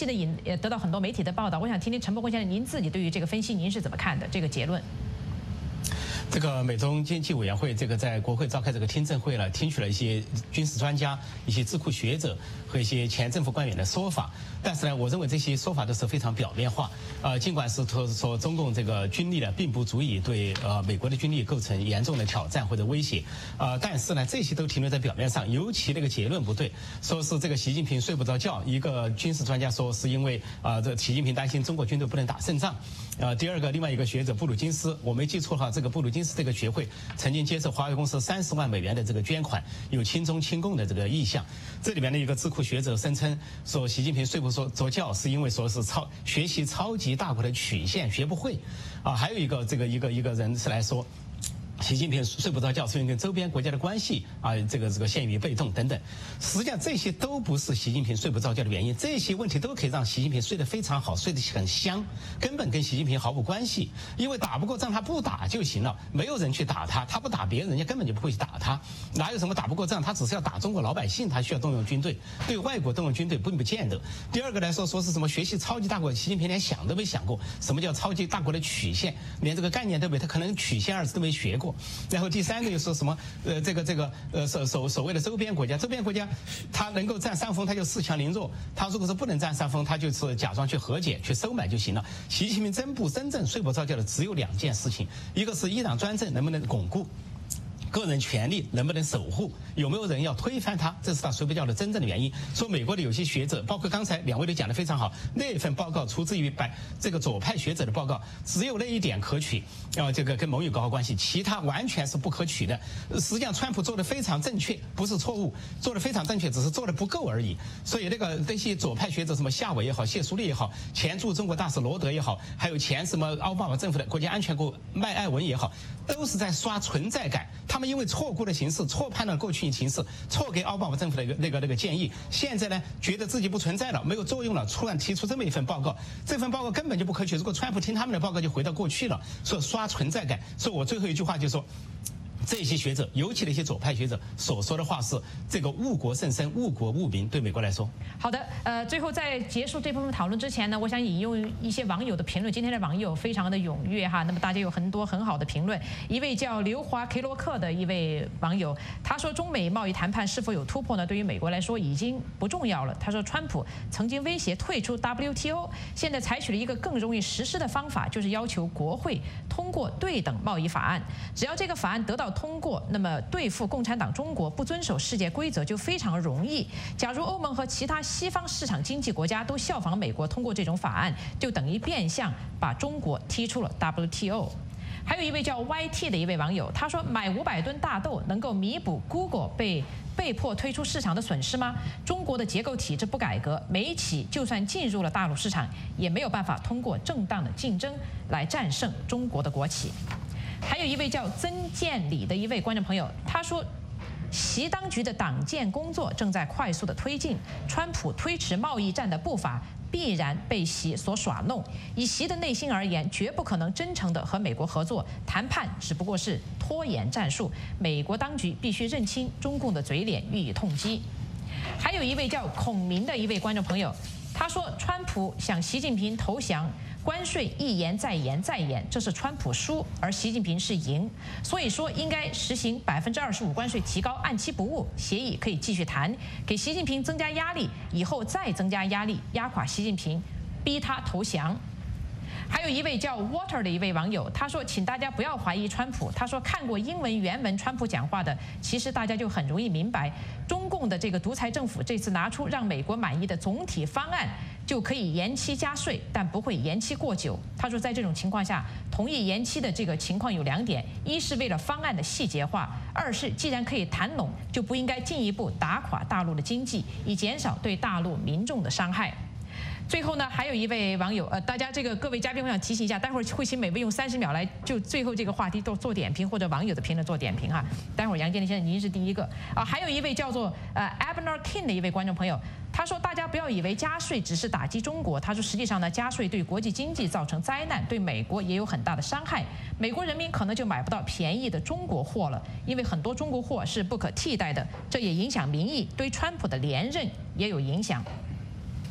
析呢引也得到很多媒体的报道。我想听听陈伯坤先生您自己对于这个分析您是怎么看的这个结论？ 这个美中经济委员会这个在国会召开这个听证会了，听取了一些军事专家、一些智库学者和一些前政府官员的说法。但是呢，我认为这些说法都是非常表面化。呃，尽管是说说中共这个军力呢，并不足以对呃美国的军力构成严重的挑战或者威胁。呃，但是呢，这些都停留在表面上，尤其那个结论不对，说是这个习近平睡不着觉。一个军事专家说是因为啊、呃，这习近平担心中国军队不能打胜仗。呃，第二个，另外一个学者布鲁金斯，我没记错的话，这个布鲁金斯这个学会曾经接受华为公司三十万美元的这个捐款，有亲中亲共的这个意向。这里面的一个智库学者声称说，习近平睡不着觉是因为说是超学习超级大国的曲线学不会，啊，还有一个这个一个一个人是来说，习近平睡不着觉是因为跟周边国家的关系啊，这个这个陷于被动等等。实际上这些都不是习近平睡不着觉的原因，这些问题都可以让习近平睡得非常好，睡得很香，根本跟习近平毫无关系。因为打不过仗他不打就行了，没有人去打他，他不打别人，人家根本就不会去打他。哪有什么打不过仗？他只是要打中国老百姓，他需要动用军队，对外国动用军队并不见得。第二个来说，说是什么学习超级大国，习近平连想都没想过什么叫超级大国的曲线，连这个概念都没，他可能曲线二字都没学过。然后第三个又说什么呃这个这个呃所所所谓的周边国家，周边国家他能够占上风，他就恃强凌弱；他如果是不能占上风，他就是假装去和解、去收买就行了。习近平真不真正睡不着觉的只有两件事情，一个是一党专政能不能巩固，个人权利能不能守护，有没有人要推翻他，这是他睡不觉的真正的原因。说美国的有些学者，包括刚才两位都讲得非常好，那份报告出自于百这个左派学者的报告，只有那一点可取，啊，这个跟盟友搞好关系，其他完全是不可取的。实际上，川普做的非常正确，不是错误，做的非常正确，只是做的不够而已。所以那个那些左派学者，什么夏伟也好，谢淑丽也好，前驻中国大使罗德也好，还有前什么奥巴马政府的国家安全顾麦艾文也好，都是在刷存在感。他们因为错估的形势，错判断过去形势，错给奥巴马政府的一个那个那个建议，现在呢觉得自己不存在了，没有作用了，突然提出这么一份报告，这份报告根本就不可取。如果川普听他们的报告，就回到过去了，说刷存在感。所以我最后一句话就说，这些学者，尤其那些左派学者所说的话是这个误国甚深、误国误民，对美国来说。 好的，呃，最后在结束这部分讨论之前呢，我想引用一些网友的评论。今天的网友非常的踊跃哈，那么大家有很多很好的评论。一位叫刘华 K 洛克的一位网友，他说中美贸易谈判是否有突破呢？对于美国来说已经不重要了。他说川普曾经威胁退出 W T O， 现在采取了一个更容易实施的方法，就是要求国会通过对等贸易法案。只要这个法案得到通过，那么对付共产党中国不遵守世界规则就非常容易。假如欧盟和其他西方市场经济国家都效仿美国通过这种法案，就等于变相把中国踢出了 W T O。还有一位叫 Y T 的一位网友，他说买五百吨大豆能够弥补 Google 被被迫退出市场的损失吗？中国的结构体制不改革，美企就算进入了大陆市场，也没有办法通过正当的竞争来战胜中国的国企。还有一位叫曾建礼的一位观众朋友，他说习当局的党建工作正在快速的推进，川普推迟贸易战的步伐必然被习所耍弄。以习的内心而言，绝不可能真诚的和美国合作，谈判只不过是拖延战术。美国当局必须认清中共的嘴脸，予以痛击。还有一位叫孔明的一位观众朋友，他说川普向习近平投降，关税一言再言再言，这是川普输，而习近平是赢，所以说应该实行百分之二十五关税提高，按期不误，协议可以继续谈，给习近平增加压力，以后再增加压力，压垮习近平，逼他投降。还有一位叫 Water 的一位网友，他说请大家不要怀疑川普，他说看过英文原文川普讲话的，其实大家就很容易明白，中共的这个独裁政府这次拿出让美国满意的总体方案，就可以延期加税，但不会延期过久。他说在这种情况下，同意延期的这个情况有两点，一是为了方案的细节化，二是既然可以谈拢，就不应该进一步打垮大陆的经济，以减少对大陆民众的伤害。最后呢，还有一位网友，呃，大家这个各位嘉宾，我想提醒一下，待会儿会请每位用三十秒来就最后这个话题都做点评，或者网友的评论做点评哈。待会儿杨建立先生您是第一个啊，还有一位叫做呃 Abner King 的一位观众朋友，他说大家不要以为加税只是打击中国，他说实际上呢，加税对国际经济造成灾难，对美国也有很大的伤害，美国人民可能就买不到便宜的中国货了，因为很多中国货是不可替代的，这也影响民意，对川普的连任也有影响。还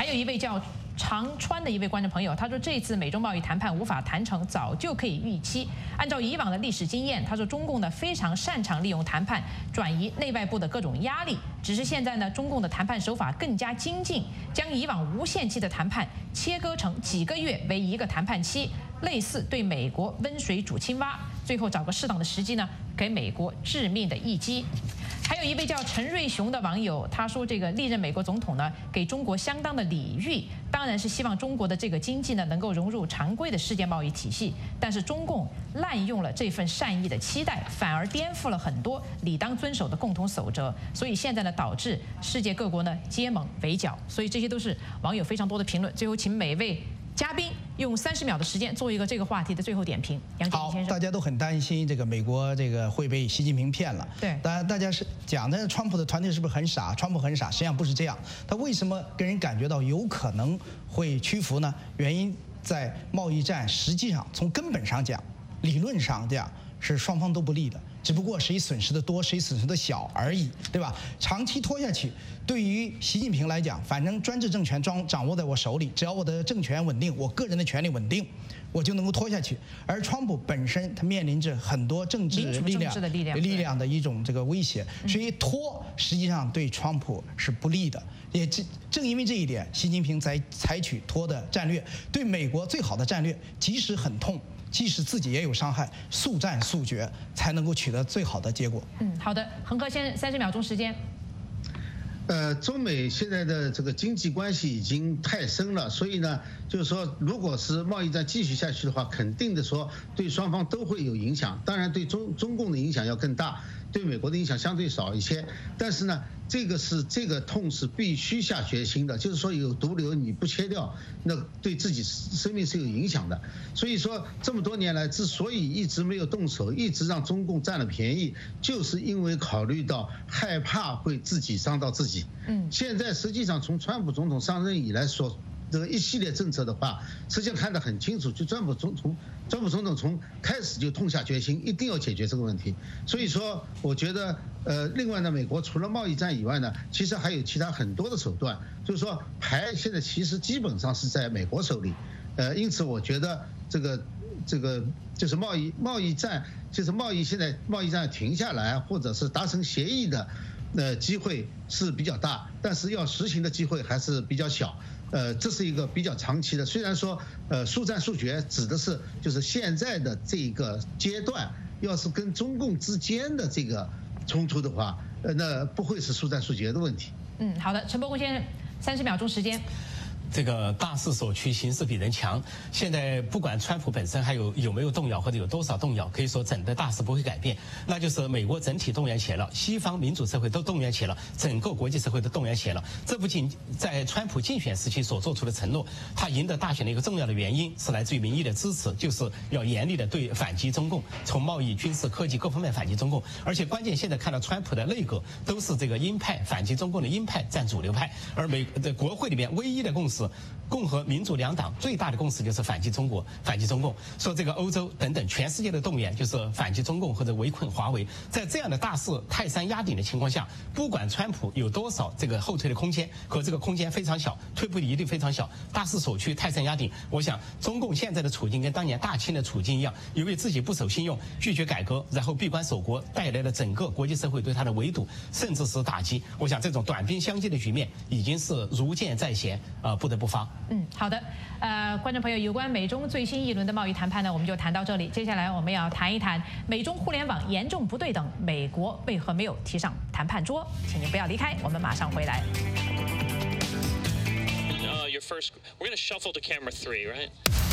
还有一位叫长川的一位观众朋友，他说这次美中贸易谈判无法谈成，早就可以预期。按照以往的历史经验，他说中共呢非常擅长利用谈判转移内外部的各种压力，只是现在呢中共的谈判手法更加精进，将以往无限期的谈判切割成几个月为一个谈判期，类似对美国温水煮青蛙，最后找个适当的时机呢给美国致命的一击。还有一位叫陈瑞雄的网友，他说这个历任美国总统呢给中国相当的礼遇，当然是希望中国的这个经济呢能够融入常规的世界贸易体系，但是中共滥用了这份善意的期待，反而颠覆了很多理当遵守的共同守则，所以现在呢导致世界各国呢结盟围剿。所以这些都是网友非常多的评论。最后请每位嘉宾用三十秒的时间做一个这个话题的最后点评。杨洁篪先生， 大家都很担心这个美国这个会被习近平骗了。 对， 当然大家是讲的川普的团队是不是很傻？川普很傻，实际上不是这样。他为什么给人感觉到有可能会屈服呢？原因在贸易战，实际上从根本上讲，理论上讲是双方都不利的。只不过谁损失的多，谁损失的小而已，对吧？长期拖下去，对于习近平来讲，反正专制政权掌掌握在我手里，只要我的政权稳定，我个人的权利稳定，我就能够拖下去。而川普本身，他面临着很多政治力量的力量力量的一种这个威胁，所以拖实际上对川普是不利的。也正正因为这一点，习近平才采取拖的战略，对美国最好的战略，即使很痛。即使自己也有伤害，速战速决才能够取得最好的结果。 嗯，好的，恒河先生，三十秒钟时间。 呃，中美现在的这个经济关系已经太深了，所以呢，就是说，如果是贸易战继续下去的话，肯定的说对双方都会有影响。当然，对中中共的影响要更大，对美国的影响相对少一些。但是呢，这个是这个痛是必须下决心的，就是说有毒瘤你不切掉，那对自己生命是有影响的。所以说这么多年来，之所以一直没有动手，一直让中共占了便宜，就是因为考虑到害怕会自己伤到自己。嗯，现在实际上从川普总统上任以来所这个一系列政策的话，实际上看得很清楚，就川普总统川普总统从开始就痛下决心，一定要解决这个问题。所以说，我觉得呃，另外呢，美国除了贸易战以外呢，其实还有其他很多的手段，就是说牌现在其实基本上是在美国手里。呃，因此我觉得这个这个就是贸易贸易战，就是贸易现在贸易战停下来，或者是达成协议的。呃，机会是比较大，但是要实行的机会还是比较小。呃，这是一个比较长期的。虽然说，呃，速战速决指的是就是现在的这个阶段，要是跟中共之间的这个冲突的话，呃，那不会是速战速决的问题。 嗯，好的，陈伯公先生，三十秒钟时间。 这个大势所趋，形势比人强。现在不管川普本身还有有没有动摇，或者有多少动摇，可以说整个大势不会改变。那就是美国整体动员起来了，西方民主社会都动员起来了，整个国际社会都动员起来了。这不仅在川普竞选时期所做出的承诺，他赢得大选的一个重要的原因是来自于民意的支持，就是要严厉的对反击中共，从贸易、军事、科技各方面反击中共。而且关键现在看到川普的内阁都是这个鹰派反击中共的鹰派占主流派，而美的国会里面唯一的共识。共和民主两党最大的共识就是反击中国、反击中共。说这个欧洲等等全世界的动员就是反击中共或者围困华为。在这样的大势泰山压顶的情况下，不管川普有多少这个后退的空间，可这个空间非常小，退步的余地非常小。大势所趋，泰山压顶。我想中共现在的处境跟当年大清的处境一样，由于自己不守信用、拒绝改革，然后闭关锁国，带来了整个国际社会对他的围堵，甚至是打击。我想这种短兵相接的局面已经是如箭在弦啊、呃，不得不发。 嗯，好的，呃，观众朋友，有关美中最新一轮的贸易谈判呢，我们就谈到这里。接下来我们要谈一谈美中互联网严重不对等，美国为何没有提上谈判桌？请您不要离开，我们马上回来。 Uh, your first, we're going to shuffle to camera three, right?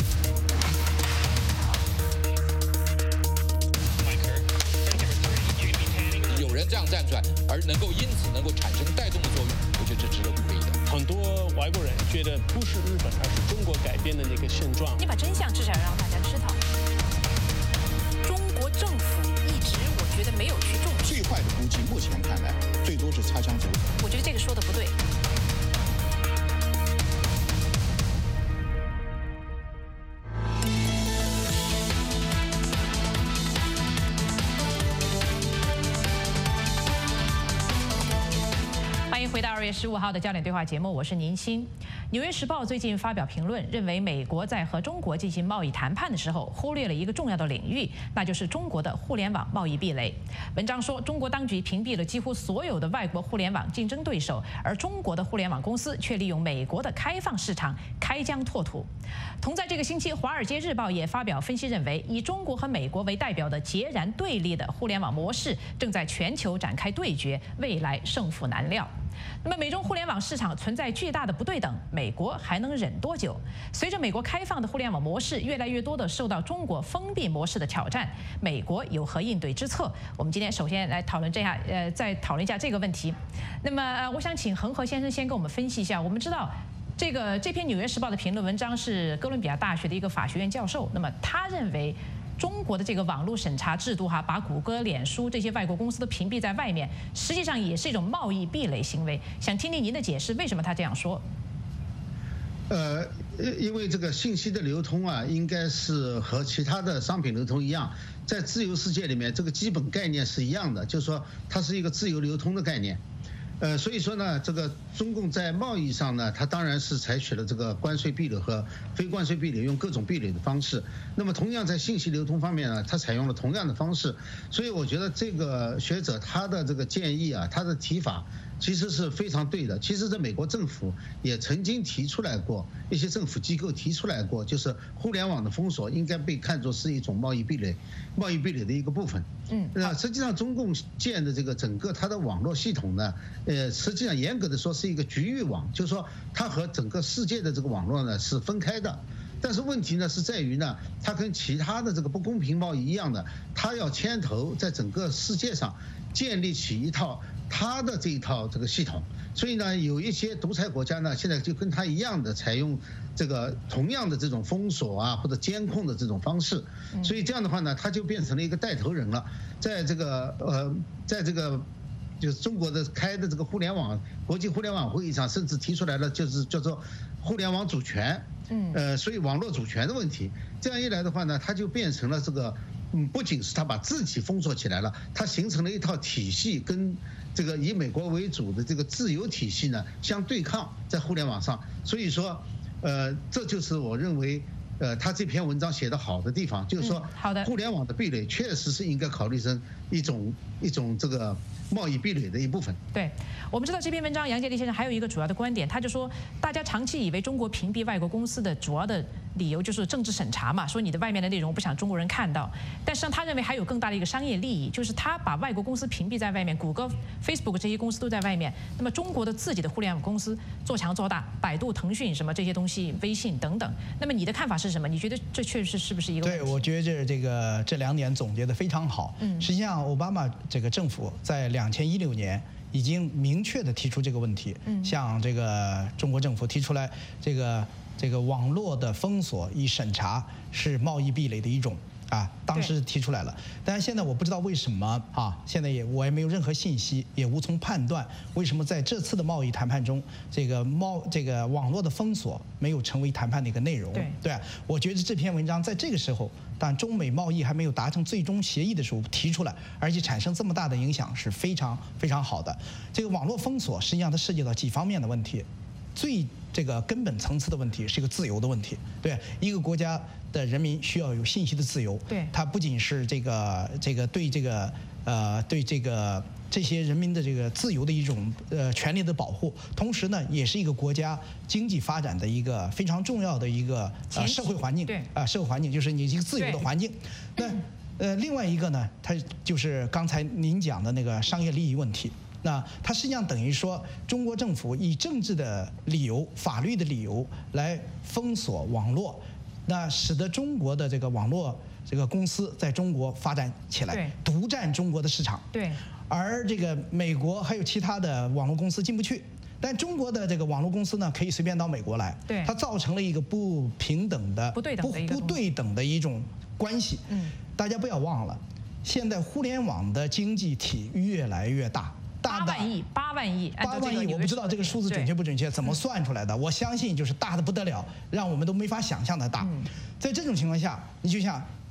Michael, camera three, you're going to be panning. 有人这样站出来，而能够因此能够产生带动的作用，我觉得这值得鼓励的。 很多外国人觉得不是日本，而是中国改变的那个现状。 你把真相至少让大家知道。中国政府一直，我觉得没有去重视。 最坏的估计，目前看来，最多是擦枪走火。 我觉得这个说的不对。回到二二月十五号的焦点对话节目，我是宁鑫。《纽约时报》最近发表评论，认为美国在和中国进行贸易谈判的时候，忽略了一个重要的领域，那就是中国的互联网贸易壁垒。文章说，中国当局屏蔽了几乎所有的外国互联网竞争对手，而中国的互联网公司却利用美国的开放市场开疆拓土。同在这个星期，《华尔街日报》也发表分析，认为以中国和美国为代表的截然对立的互联网模式正在全球展开对决，未来胜负难料。那么，美中互联网市场存在巨大的不对等，美国还能忍多久？随着美国开放的互联网模式越来越多的受到中国封闭模式的挑战，美国有何应对之策？我们今天首先来讨论这下，呃，再讨论一下这个问题。那么，呃，我想请恒河先生先跟我们分析一下。我们知道，这个这篇《纽约时报》的评论文章是哥伦比亚大学的一个法学院教授，那么他认为，中国的这个网络审查制度哈，把谷歌、脸书这些外国公司都屏蔽在外面，实际上也是一种贸易壁垒行为。想听听您的解释，为什么他这样说？ 呃，因为这个信息的流通啊，应该是和其他的商品流通一样，在自由世界里面，这个基本概念是一样的，就是说它是一个自由流通的概念。呃，所以说呢，这个中共在贸易上呢，它当然是采取了这个关税壁垒和非关税壁垒，用各种壁垒的方式。那么同样在信息流通方面呢，它采用了同样的方式。所以我觉得这个学者他的这个建议啊，他的提法其实是非常对的。其实在美国政府也曾经提出来过，一些政府机构提出来过，就是互联网的封锁应该被看作是一种贸易壁垒，贸易壁垒的一个部分。嗯，那实际上中共建的这个整个它的网络系统呢，呃，实际上严格的说是一个局域网，就是说它和整个世界的这个网络呢是分开的。但是问题呢是在于呢，它跟其他的这个不公平贸易一样的，它要牵头在整个世界上建立起一套它的这一套这个系统。所以呢，有一些独裁国家呢，现在就跟它一样的采用这个同样的这种封锁啊或者监控的这种方式。所以这样的话呢，它就变成了一个带头人了，在这个呃，在这个。就是中国的开的这个互联网国际互联网会议上，甚至提出来了，就是叫做互联网主权，嗯，呃，所以网络主权的问题，这样一来的话呢，它就变成了这个，嗯，不仅是它把自己封锁起来了，它形成了一套体系，跟这个以美国为主的这个自由体系呢相对抗，在互联网上，所以说，呃，这就是我认为。呃，他这篇文章写得好的地方，就是说， 好的， 互联网的壁垒确实是应该考虑成一种一种这个贸易壁垒的一部分。 对，我们知道这篇文章，杨洁篪先生还有一个主要的观点，他就说，大家长期以为中国屏蔽外国公司的主要的理由就是政治审查嘛，说你的外面的内容不想中国人看到。但实际上，他认为还有更大的一个商业利益，就是他把外国公司屏蔽在外面，谷歌、Facebook 这些公司都在外面，那么中国的自己的互联网公司做强做大，百度、腾讯什么这些东西，微信等等。那么你的看法是什么？你觉得这确实是不是一个问题？ 对，我觉得这这个这两点总结得非常好。嗯，实际上，奥巴马这个政府在两千一六年已经明确地提出这个问题，嗯，向这个中国政府提出来，这个这个网络的封锁与审查是贸易壁垒的一种。啊，当时提出来了，但是现在我不知道为什么啊，现在也我也没有任何信息，也无从判断为什么在这次的贸易谈判中，这个贸这个网络的封锁没有成为谈判的一个内容。对，对啊，我觉得这篇文章在这个时候，当中美贸易还没有达成最终协议的时候提出来，而且产生这么大的影响是非常非常好的。这个网络封锁实际上它涉及到几方面的问题。最这个根本层次的问题是一个自由的问题，对一个国家的人民需要有信息的自由，对它不仅是这个这个对这个呃对这个这些人民的这个自由的一种呃权利的保护，同时呢也是一个国家经济发展的一个非常重要的一个呃社会环境，对啊、呃、社会环境就是你一个自由的环境。那呃另外一个呢，它就是刚才您讲的那个商业利益问题。那它实际上等于说，中国政府以政治的理由、法律的理由来封锁网络，那使得中国的这个网络这个公司在中国发展起来，独占中国的市场。对。而这个美国还有其他的网络公司进不去，但中国的这个网络公司呢，可以随便到美国来。对。它造成了一个不平等的、不对等的一个不不对等的一种关系。嗯。大家不要忘了，现在互联网的经济体越来越大。 八万亿，八万亿， 八万亿，我不知道这个数字准确不准确，怎么算出来的？我相信就是大的不得了，让我们都没法想象的大。在这种情况下，你就像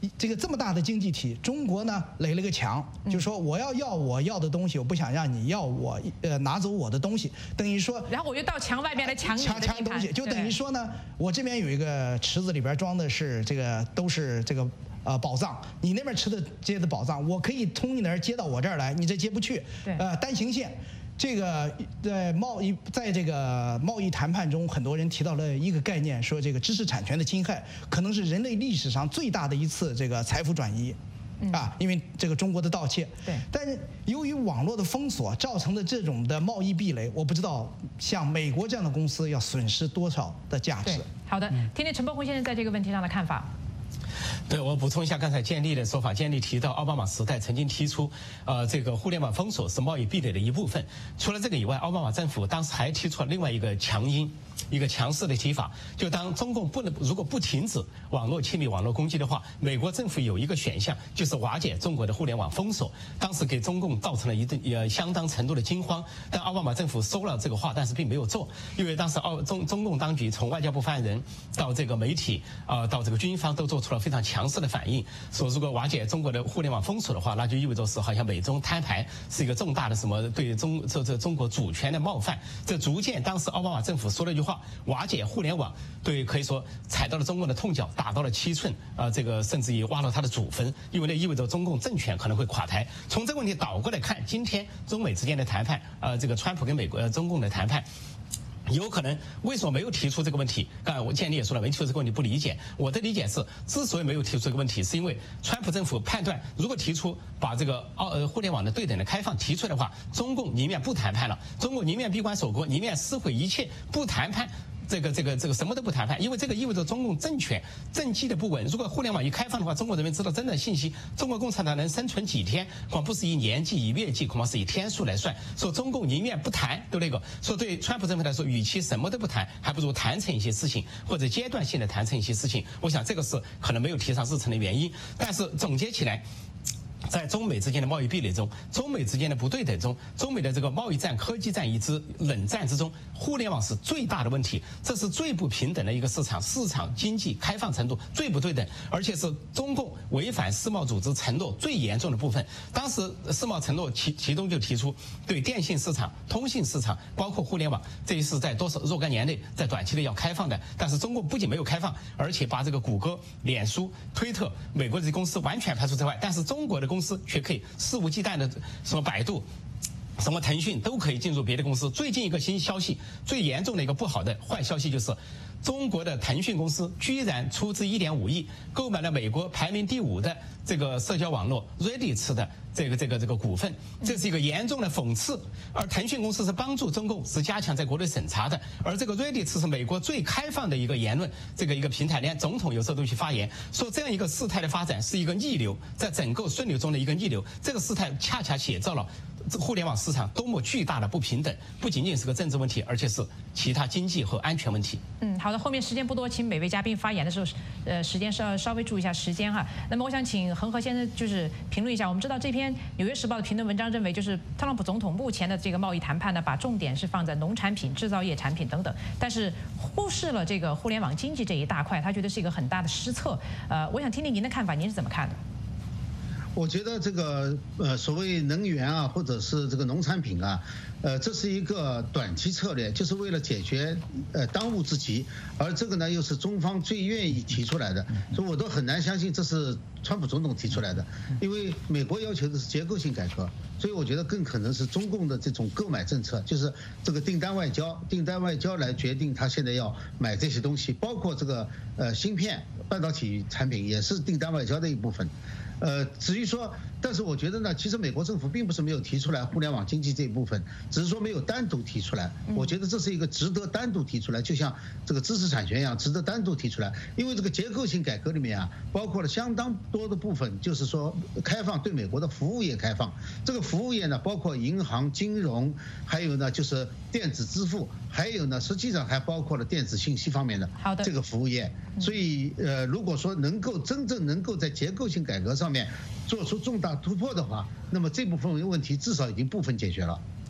这个这么大的经济体，中国呢垒了个墙，就说我要要我要的东西，我不想让你要我呃拿走我的东西，等于说， 然后我就到墙外面来抢你的抢东西，就等于说呢，我这边有一个池子，里边装的是这个都是这个。呃，宝藏，你那边吃的接的宝藏，我可以从你那儿接到我这儿来，你这接不去。 对， 呃，单行线，这个在贸易在这个贸易谈判中，很多人提到了一个概念，说这个知识产权的侵害可能是人类历史上最大的一次这个财富转移。啊，因为这个中国的盗窃， 对， 但是由于网络的封锁造成的这种的贸易壁垒，我不知道像美国这样的公司要损失多少的价值。 好的，听听陈伯宏先生在这个问题上的看法。 对，我补充一下刚才建立的说法。建立提到奥巴马时代曾经提出，呃，这个互联网封锁是贸易壁垒的一部分。除了这个以外，奥巴马政府当时还提出了另外一个强音，一个强势的提法，就当中共不能如果不停止网络亲密网络攻击的话，美国政府有一个选项就是瓦解中国的互联网封锁。当时给中共造成了一定呃相当程度的惊慌，但奥巴马政府说了这个话，但是并没有做，因为当时奥中中共当局从外交部发言人到这个媒体啊、呃、到这个军方都做出了非常强势的反应，说如果瓦解中国的互联网封锁的话，那就意味着是好像美中摊牌是一个重大的什么对中这这中国主权的冒犯。这逐渐当时奥巴马政府说了一句话，瓦解互联网，对可以说踩到了中共的痛脚，打到了七寸啊、呃，这个甚至于挖了他的祖坟，因为那意味着中共政权可能会垮台。从这个问题倒过来看，今天中美之间的谈判，呃，这个川普跟美国、呃、中共的谈判。有可能为什么没有提出这个问题？刚才我建立也说了，没提出这个问题不理解。我的理解是，之所以没有提出这个问题，是因为川普政府判断，如果提出把这个奥呃互联网的对等的开放提出来的话，中共宁愿不谈判了，中共宁愿闭关锁国，宁愿撕毁一切，不谈判。这个这个这个什么都不谈判，因为这个意味着中共政权政绩的不稳。如果互联网一开放的话，中国人民知道真的信息，中国共产党能生存几天，恐怕不是以年计以月计，恐怕是以天数来算。说中共宁愿不谈，对那个说对川普政府来说，与其什么都不谈，还不如谈成一些事情，或者阶段性的谈成一些事情。我想这个是可能没有提上日程的原因。但是总结起来，在中美之间的贸易壁垒中，中美之间的不对等中，中美的这个贸易战、科技战以及冷战之中，互联网是最大的问题，这是最不平等的一个市场，市场经济开放程度最不对等，而且是中共违反世贸组织承诺最严重的部分。当时世贸承诺其其中就提出，对电信市场、通信市场，包括互联网，这一是在多少若干年内，在短期内要开放的。但是中共不仅没有开放，而且把这个谷歌、脸书、推特、美国这些公司完全排除在外。但是中国的公司却可以肆无忌惮的，什么百度、什么腾讯都可以进入别的公司。最近一个新消息，最严重的一个不好的坏消息就是，中国的腾讯公司居然出资一点五亿购买了美国排名第五的这个社交网络 Reddit 的这个这个这个股份，这是一个严重的讽刺。而腾讯公司是帮助中共，是加强在国内审查的，而这个 Reddit 是美国最开放的一个言论这个一个平台，连总统有时候都去发言，说这样一个事态的发展是一个逆流，在整个顺流中的一个逆流。这个事态恰恰写照了互联网市场多么巨大的不平等，不仅仅是个政治问题，而且是其他经济和安全问题。 嗯，好的，后面时间不多，请每位嘉宾发言的时候，呃，时间是要稍微注意一下时间哈。那么我想请恒河先生就是评论一下，我们知道这篇《纽约时报》的评论文章认为，就是特朗普总统目前的这个贸易谈判呢，把重点是放在农产品、制造业产品等等，但是忽视了这个互联网经济这一大块，他觉得是一个很大的失策。呃，我想听听您的看法，您是怎么看的？ 我觉得这个呃所谓能源啊，或者是这个农产品啊，呃，这是一个短期策略，就是为了解决呃当务之急，而这个呢又是中方最愿意提出来的，所以我都很难相信这是川普总统提出来的，因为美国要求的是结构性改革，所以我觉得更可能是中共的这种购买政策，就是这个订单外交，订单外交来决定他现在要买这些东西，包括这个呃芯片、半导体产品也是订单外交的一部分。呃，至于说，但是我觉得呢，其实美国政府并不是没有提出来互联网经济这一部分，只是说没有单独提出来。我觉得这是一个值得单独提出来，就像这个知识产权一样，值得单独提出来。因为这个结构性改革里面啊，包括了相当多的部分，就是说开放对美国的服务业开放。这个服务业呢，包括银行、金融，还有呢就是电子支付，还有呢实际上还包括了电子信息方面的这个服务业。所以呃，如果说能够真正能够在结构性改革上面做出重大突破的话，那么这部分问题至少已经部分解决了。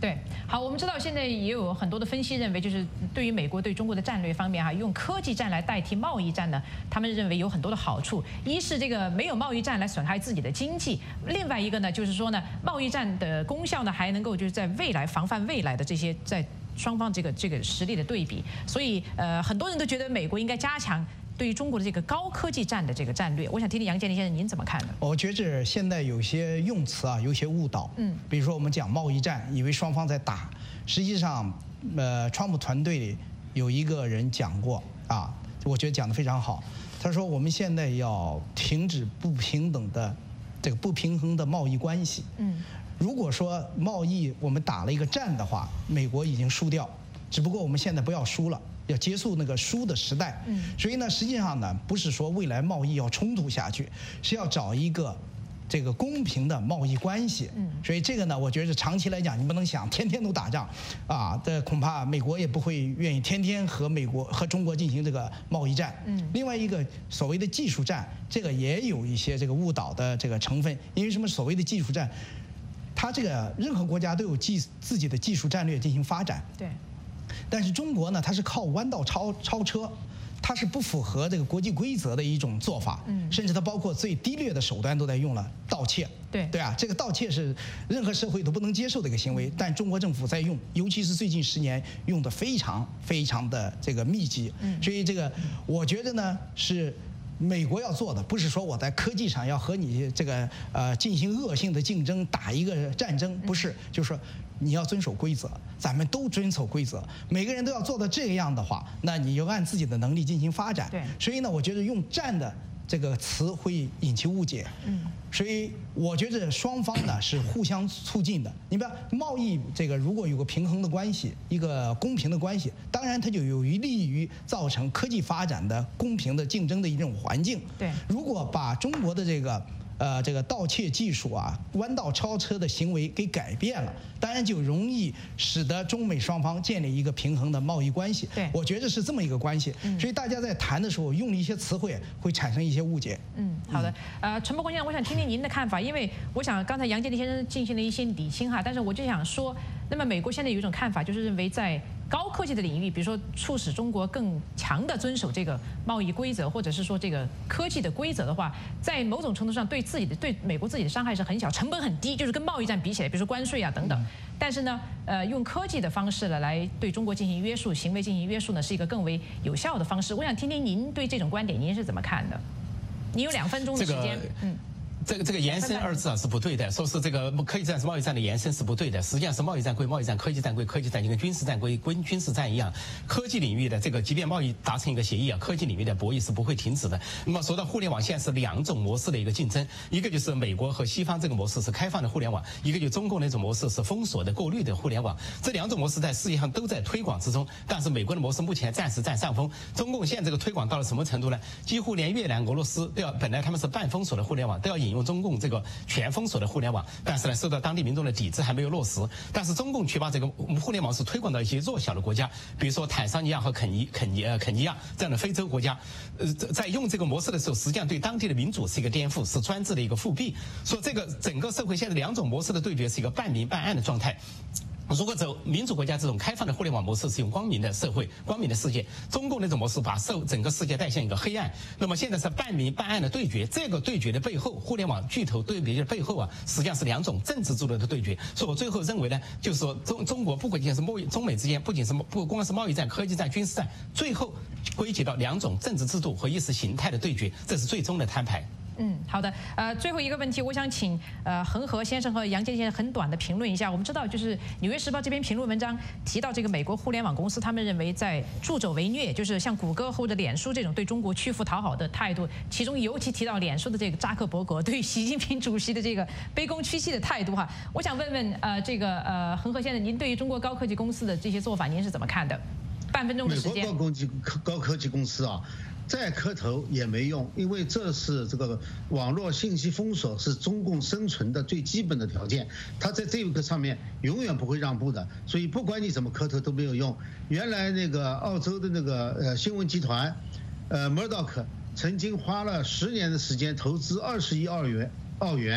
对，好，我们知道现在也有很多的分析认为，就是对于美国对中国的战略方面哈，用科技战来代替贸易战呢，他们认为有很多的好处。一是这个没有贸易战来损害自己的经济，另外一个呢，就是说呢，贸易战的功效呢还能够就是在未来防范未来的这些在双方这个这个实力的对比。所以呃，很多人都觉得美国应该加强对于中国的这个高科技战的这个战略。我想听听杨建林先生您怎么看呢？ 我觉着现在有些用词啊，有些误导。嗯，比如说我们讲贸易战，以为双方在打，实际上，呃，川普团队里有一个人讲过啊，我觉得讲得非常好。他说我们现在要停止不平等的这个不平衡的贸易关系。嗯，如果说贸易我们打了一个战的话，美国已经输掉，只不过我们现在不要输了。要结束那个输的时代，嗯，所以呢，实际上呢，不是说未来贸易要冲突下去，是要找一个这个公平的贸易关系，嗯，所以这个呢，我觉得长期来讲，你不能想天天都打仗，啊，这恐怕美国也不会愿意天天和美国和中国进行这个贸易战，嗯，另外一个所谓的技术战，这个也有一些这个误导的这个成分，因为什么所谓的技术战，它这个任何国家都有技自己的技术战略进行发展， 对。 但是中国呢，它是靠弯道超超车，它是不符合这个国际规则的一种做法，嗯，甚至它包括最低劣的手段都在用了盗窃， 对对啊，这个盗窃是任何社会都不能接受的一个行为，但中国政府在用，尤其是最近十年用的非常非常的这个密集，嗯，所以这个我觉得呢是。美国要做的不是说我在科技上要和你这个呃进行恶性的竞争，打一个战争，不是，就是说你要遵守规则，咱们都遵守规则，每个人都要做到这样的话，那你就按自己的能力进行发展。 对， 所以呢，我觉得用战的这个词会引起误解。嗯，所以我觉得双方呢是互相促进的。你比方贸易这个，如果有个平衡的关系，一个公平的关系，当然它就有利于造成科技发展的公平的竞争的一种环境。 对， 如果把中国的这个呃这个盗窃技术啊、弯道超车的行为给改变了，当然就容易使得中美双方建立一个平衡的贸易关系。 对， 我觉得是这么一个关系。嗯，所以大家在谈的时候用了一些词汇，会产生一些误解。 嗯，好的。呃，陈伯公先生，我想听听您的看法，因为我想刚才杨建林先生进行了一些理清哈，但是我就想说，那么美国现在有一种看法，就是认为在高科技的领域，比如说促使中国更强地遵守这个贸易规则，或者是说这个科技的规则的话，在某种程度上对自己的对美国自己的伤害是很小，成本很低，就是跟贸易战比起来，比如说关税啊等等。但是呢，呃，用科技的方式呢来对中国进行约束，行为进行约束呢，是一个更为有效的方式。我想听听您对这种观点您是怎么看的？您有两分钟的时间，嗯。 这个这个延伸二字啊是不对的，说是这个科技战是贸易战的延伸是不对的，实际上是贸易战归贸易战，科技战归科技战，就跟军事战归跟军事战一样。科技领域的这个，即便贸易达成一个协议啊，科技领域的博弈是不会停止的。那么说到互联网，现在是两种模式的一个竞争，一个就是美国和西方这个模式是开放的互联网，一个就中共那种模式是封锁的、过滤的互联网。这两种模式在世界上都在推广之中，但是美国的模式目前暂时占上风。中共现在这个推广到了什么程度呢？几乎连越南、俄罗斯都要，本来他们是半封锁的互联网，都要引用中共这个全封锁的互联网，但是呢，受到当地民众的抵制，还没有落实。但是中共却把这个互联网是推广到一些弱小的国家，比如说坦桑尼亚和肯尼、肯尼呃肯尼亚这样的非洲国家。呃，在用这个模式的时候，实际上对当地的民主是一个颠覆，是专制的一个复辟。说这个整个社会现在两种模式的对决是一个半明半暗的状态。如果走民主国家这种开放的互联网模式，是用光明的社会、光明的世界；中共那种模式把社整个世界带向一个黑暗。那么现在是半明半暗的对决，这个对决的背后，互联网巨头对决的背后啊，实际上是两种政治制度的对决。所以我最后认为呢，就是说中中国不仅仅是贸易，中美之间不仅是不光是贸易战、科技战、军事战，最后归结到两种政治制度和意识形态的对决，这是最终的摊牌。 嗯，好的。呃，最后一个问题，我想请呃恒河先生和杨建先生很短的评论一下。我们知道，就是《纽约时报》这篇评论文章提到，这个美国互联网公司，他们认为在助纣为虐，就是像谷歌或者脸书这种对中国屈服讨好的态度。其中尤其提到脸书的这个扎克伯格对习近平主席的这个卑躬屈膝的态度哈。我想问问呃这个呃恒河先生，您对于中国高科技公司的这些做法，您是怎么看的？半分钟的时间。 美国高科技高科技公司啊。再磕头也没用，因为这是这个网络信息封锁是中共生存的最基本的条件，他在这个上面永远不会让步的，所以不管你怎么磕头都没有用。原来那个澳洲的那个呃新闻集团，呃 Murdoch 曾经花了十年的时间投资二十亿澳元澳元，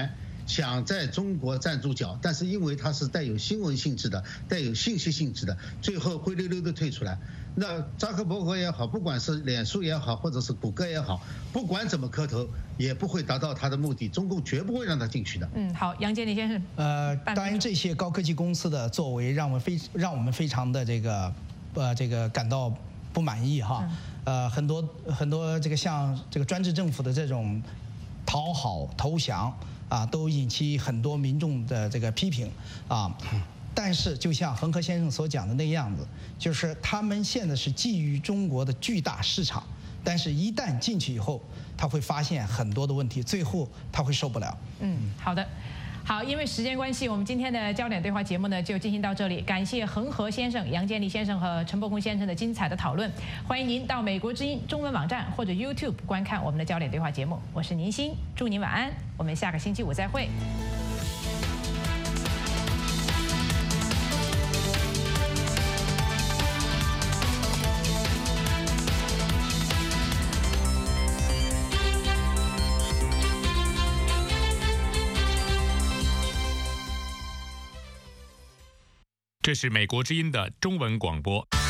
想在中国站住脚，但是因为它是带有新闻性质的、带有信息性质的，最后灰溜溜的退出来。那扎克伯格也好，不管是脸书也好，或者是谷歌也好，不管怎么磕头，也不会达到他的目的，中共绝不会让他进去的。 嗯，好，杨洁篪先生。 呃，当然这些高科技公司的作为让我们非让我们非常的这个呃这个感到不满意哈。呃，很多很多这个像这个专制政府的这种讨好投降啊，都引起很多民众的这个批评啊。但是，就像恒河先生所讲的那样子，就是他们现在是觊觎中国的巨大市场，但是一旦进去以后，他会发现很多的问题，最后他会受不了。 嗯，好的。好，因为时间关系，我们今天的焦点对话节目呢就进行到这里。感谢恒河先生、杨洁篪先生和陈伯宏先生的精彩的讨论。欢迎您到美国之音中文网站或者 YouTube 观看我们的焦点对话节目。我是宁欣，祝您晚安，我们下个星期五再会。 这是美国之音的中文广播。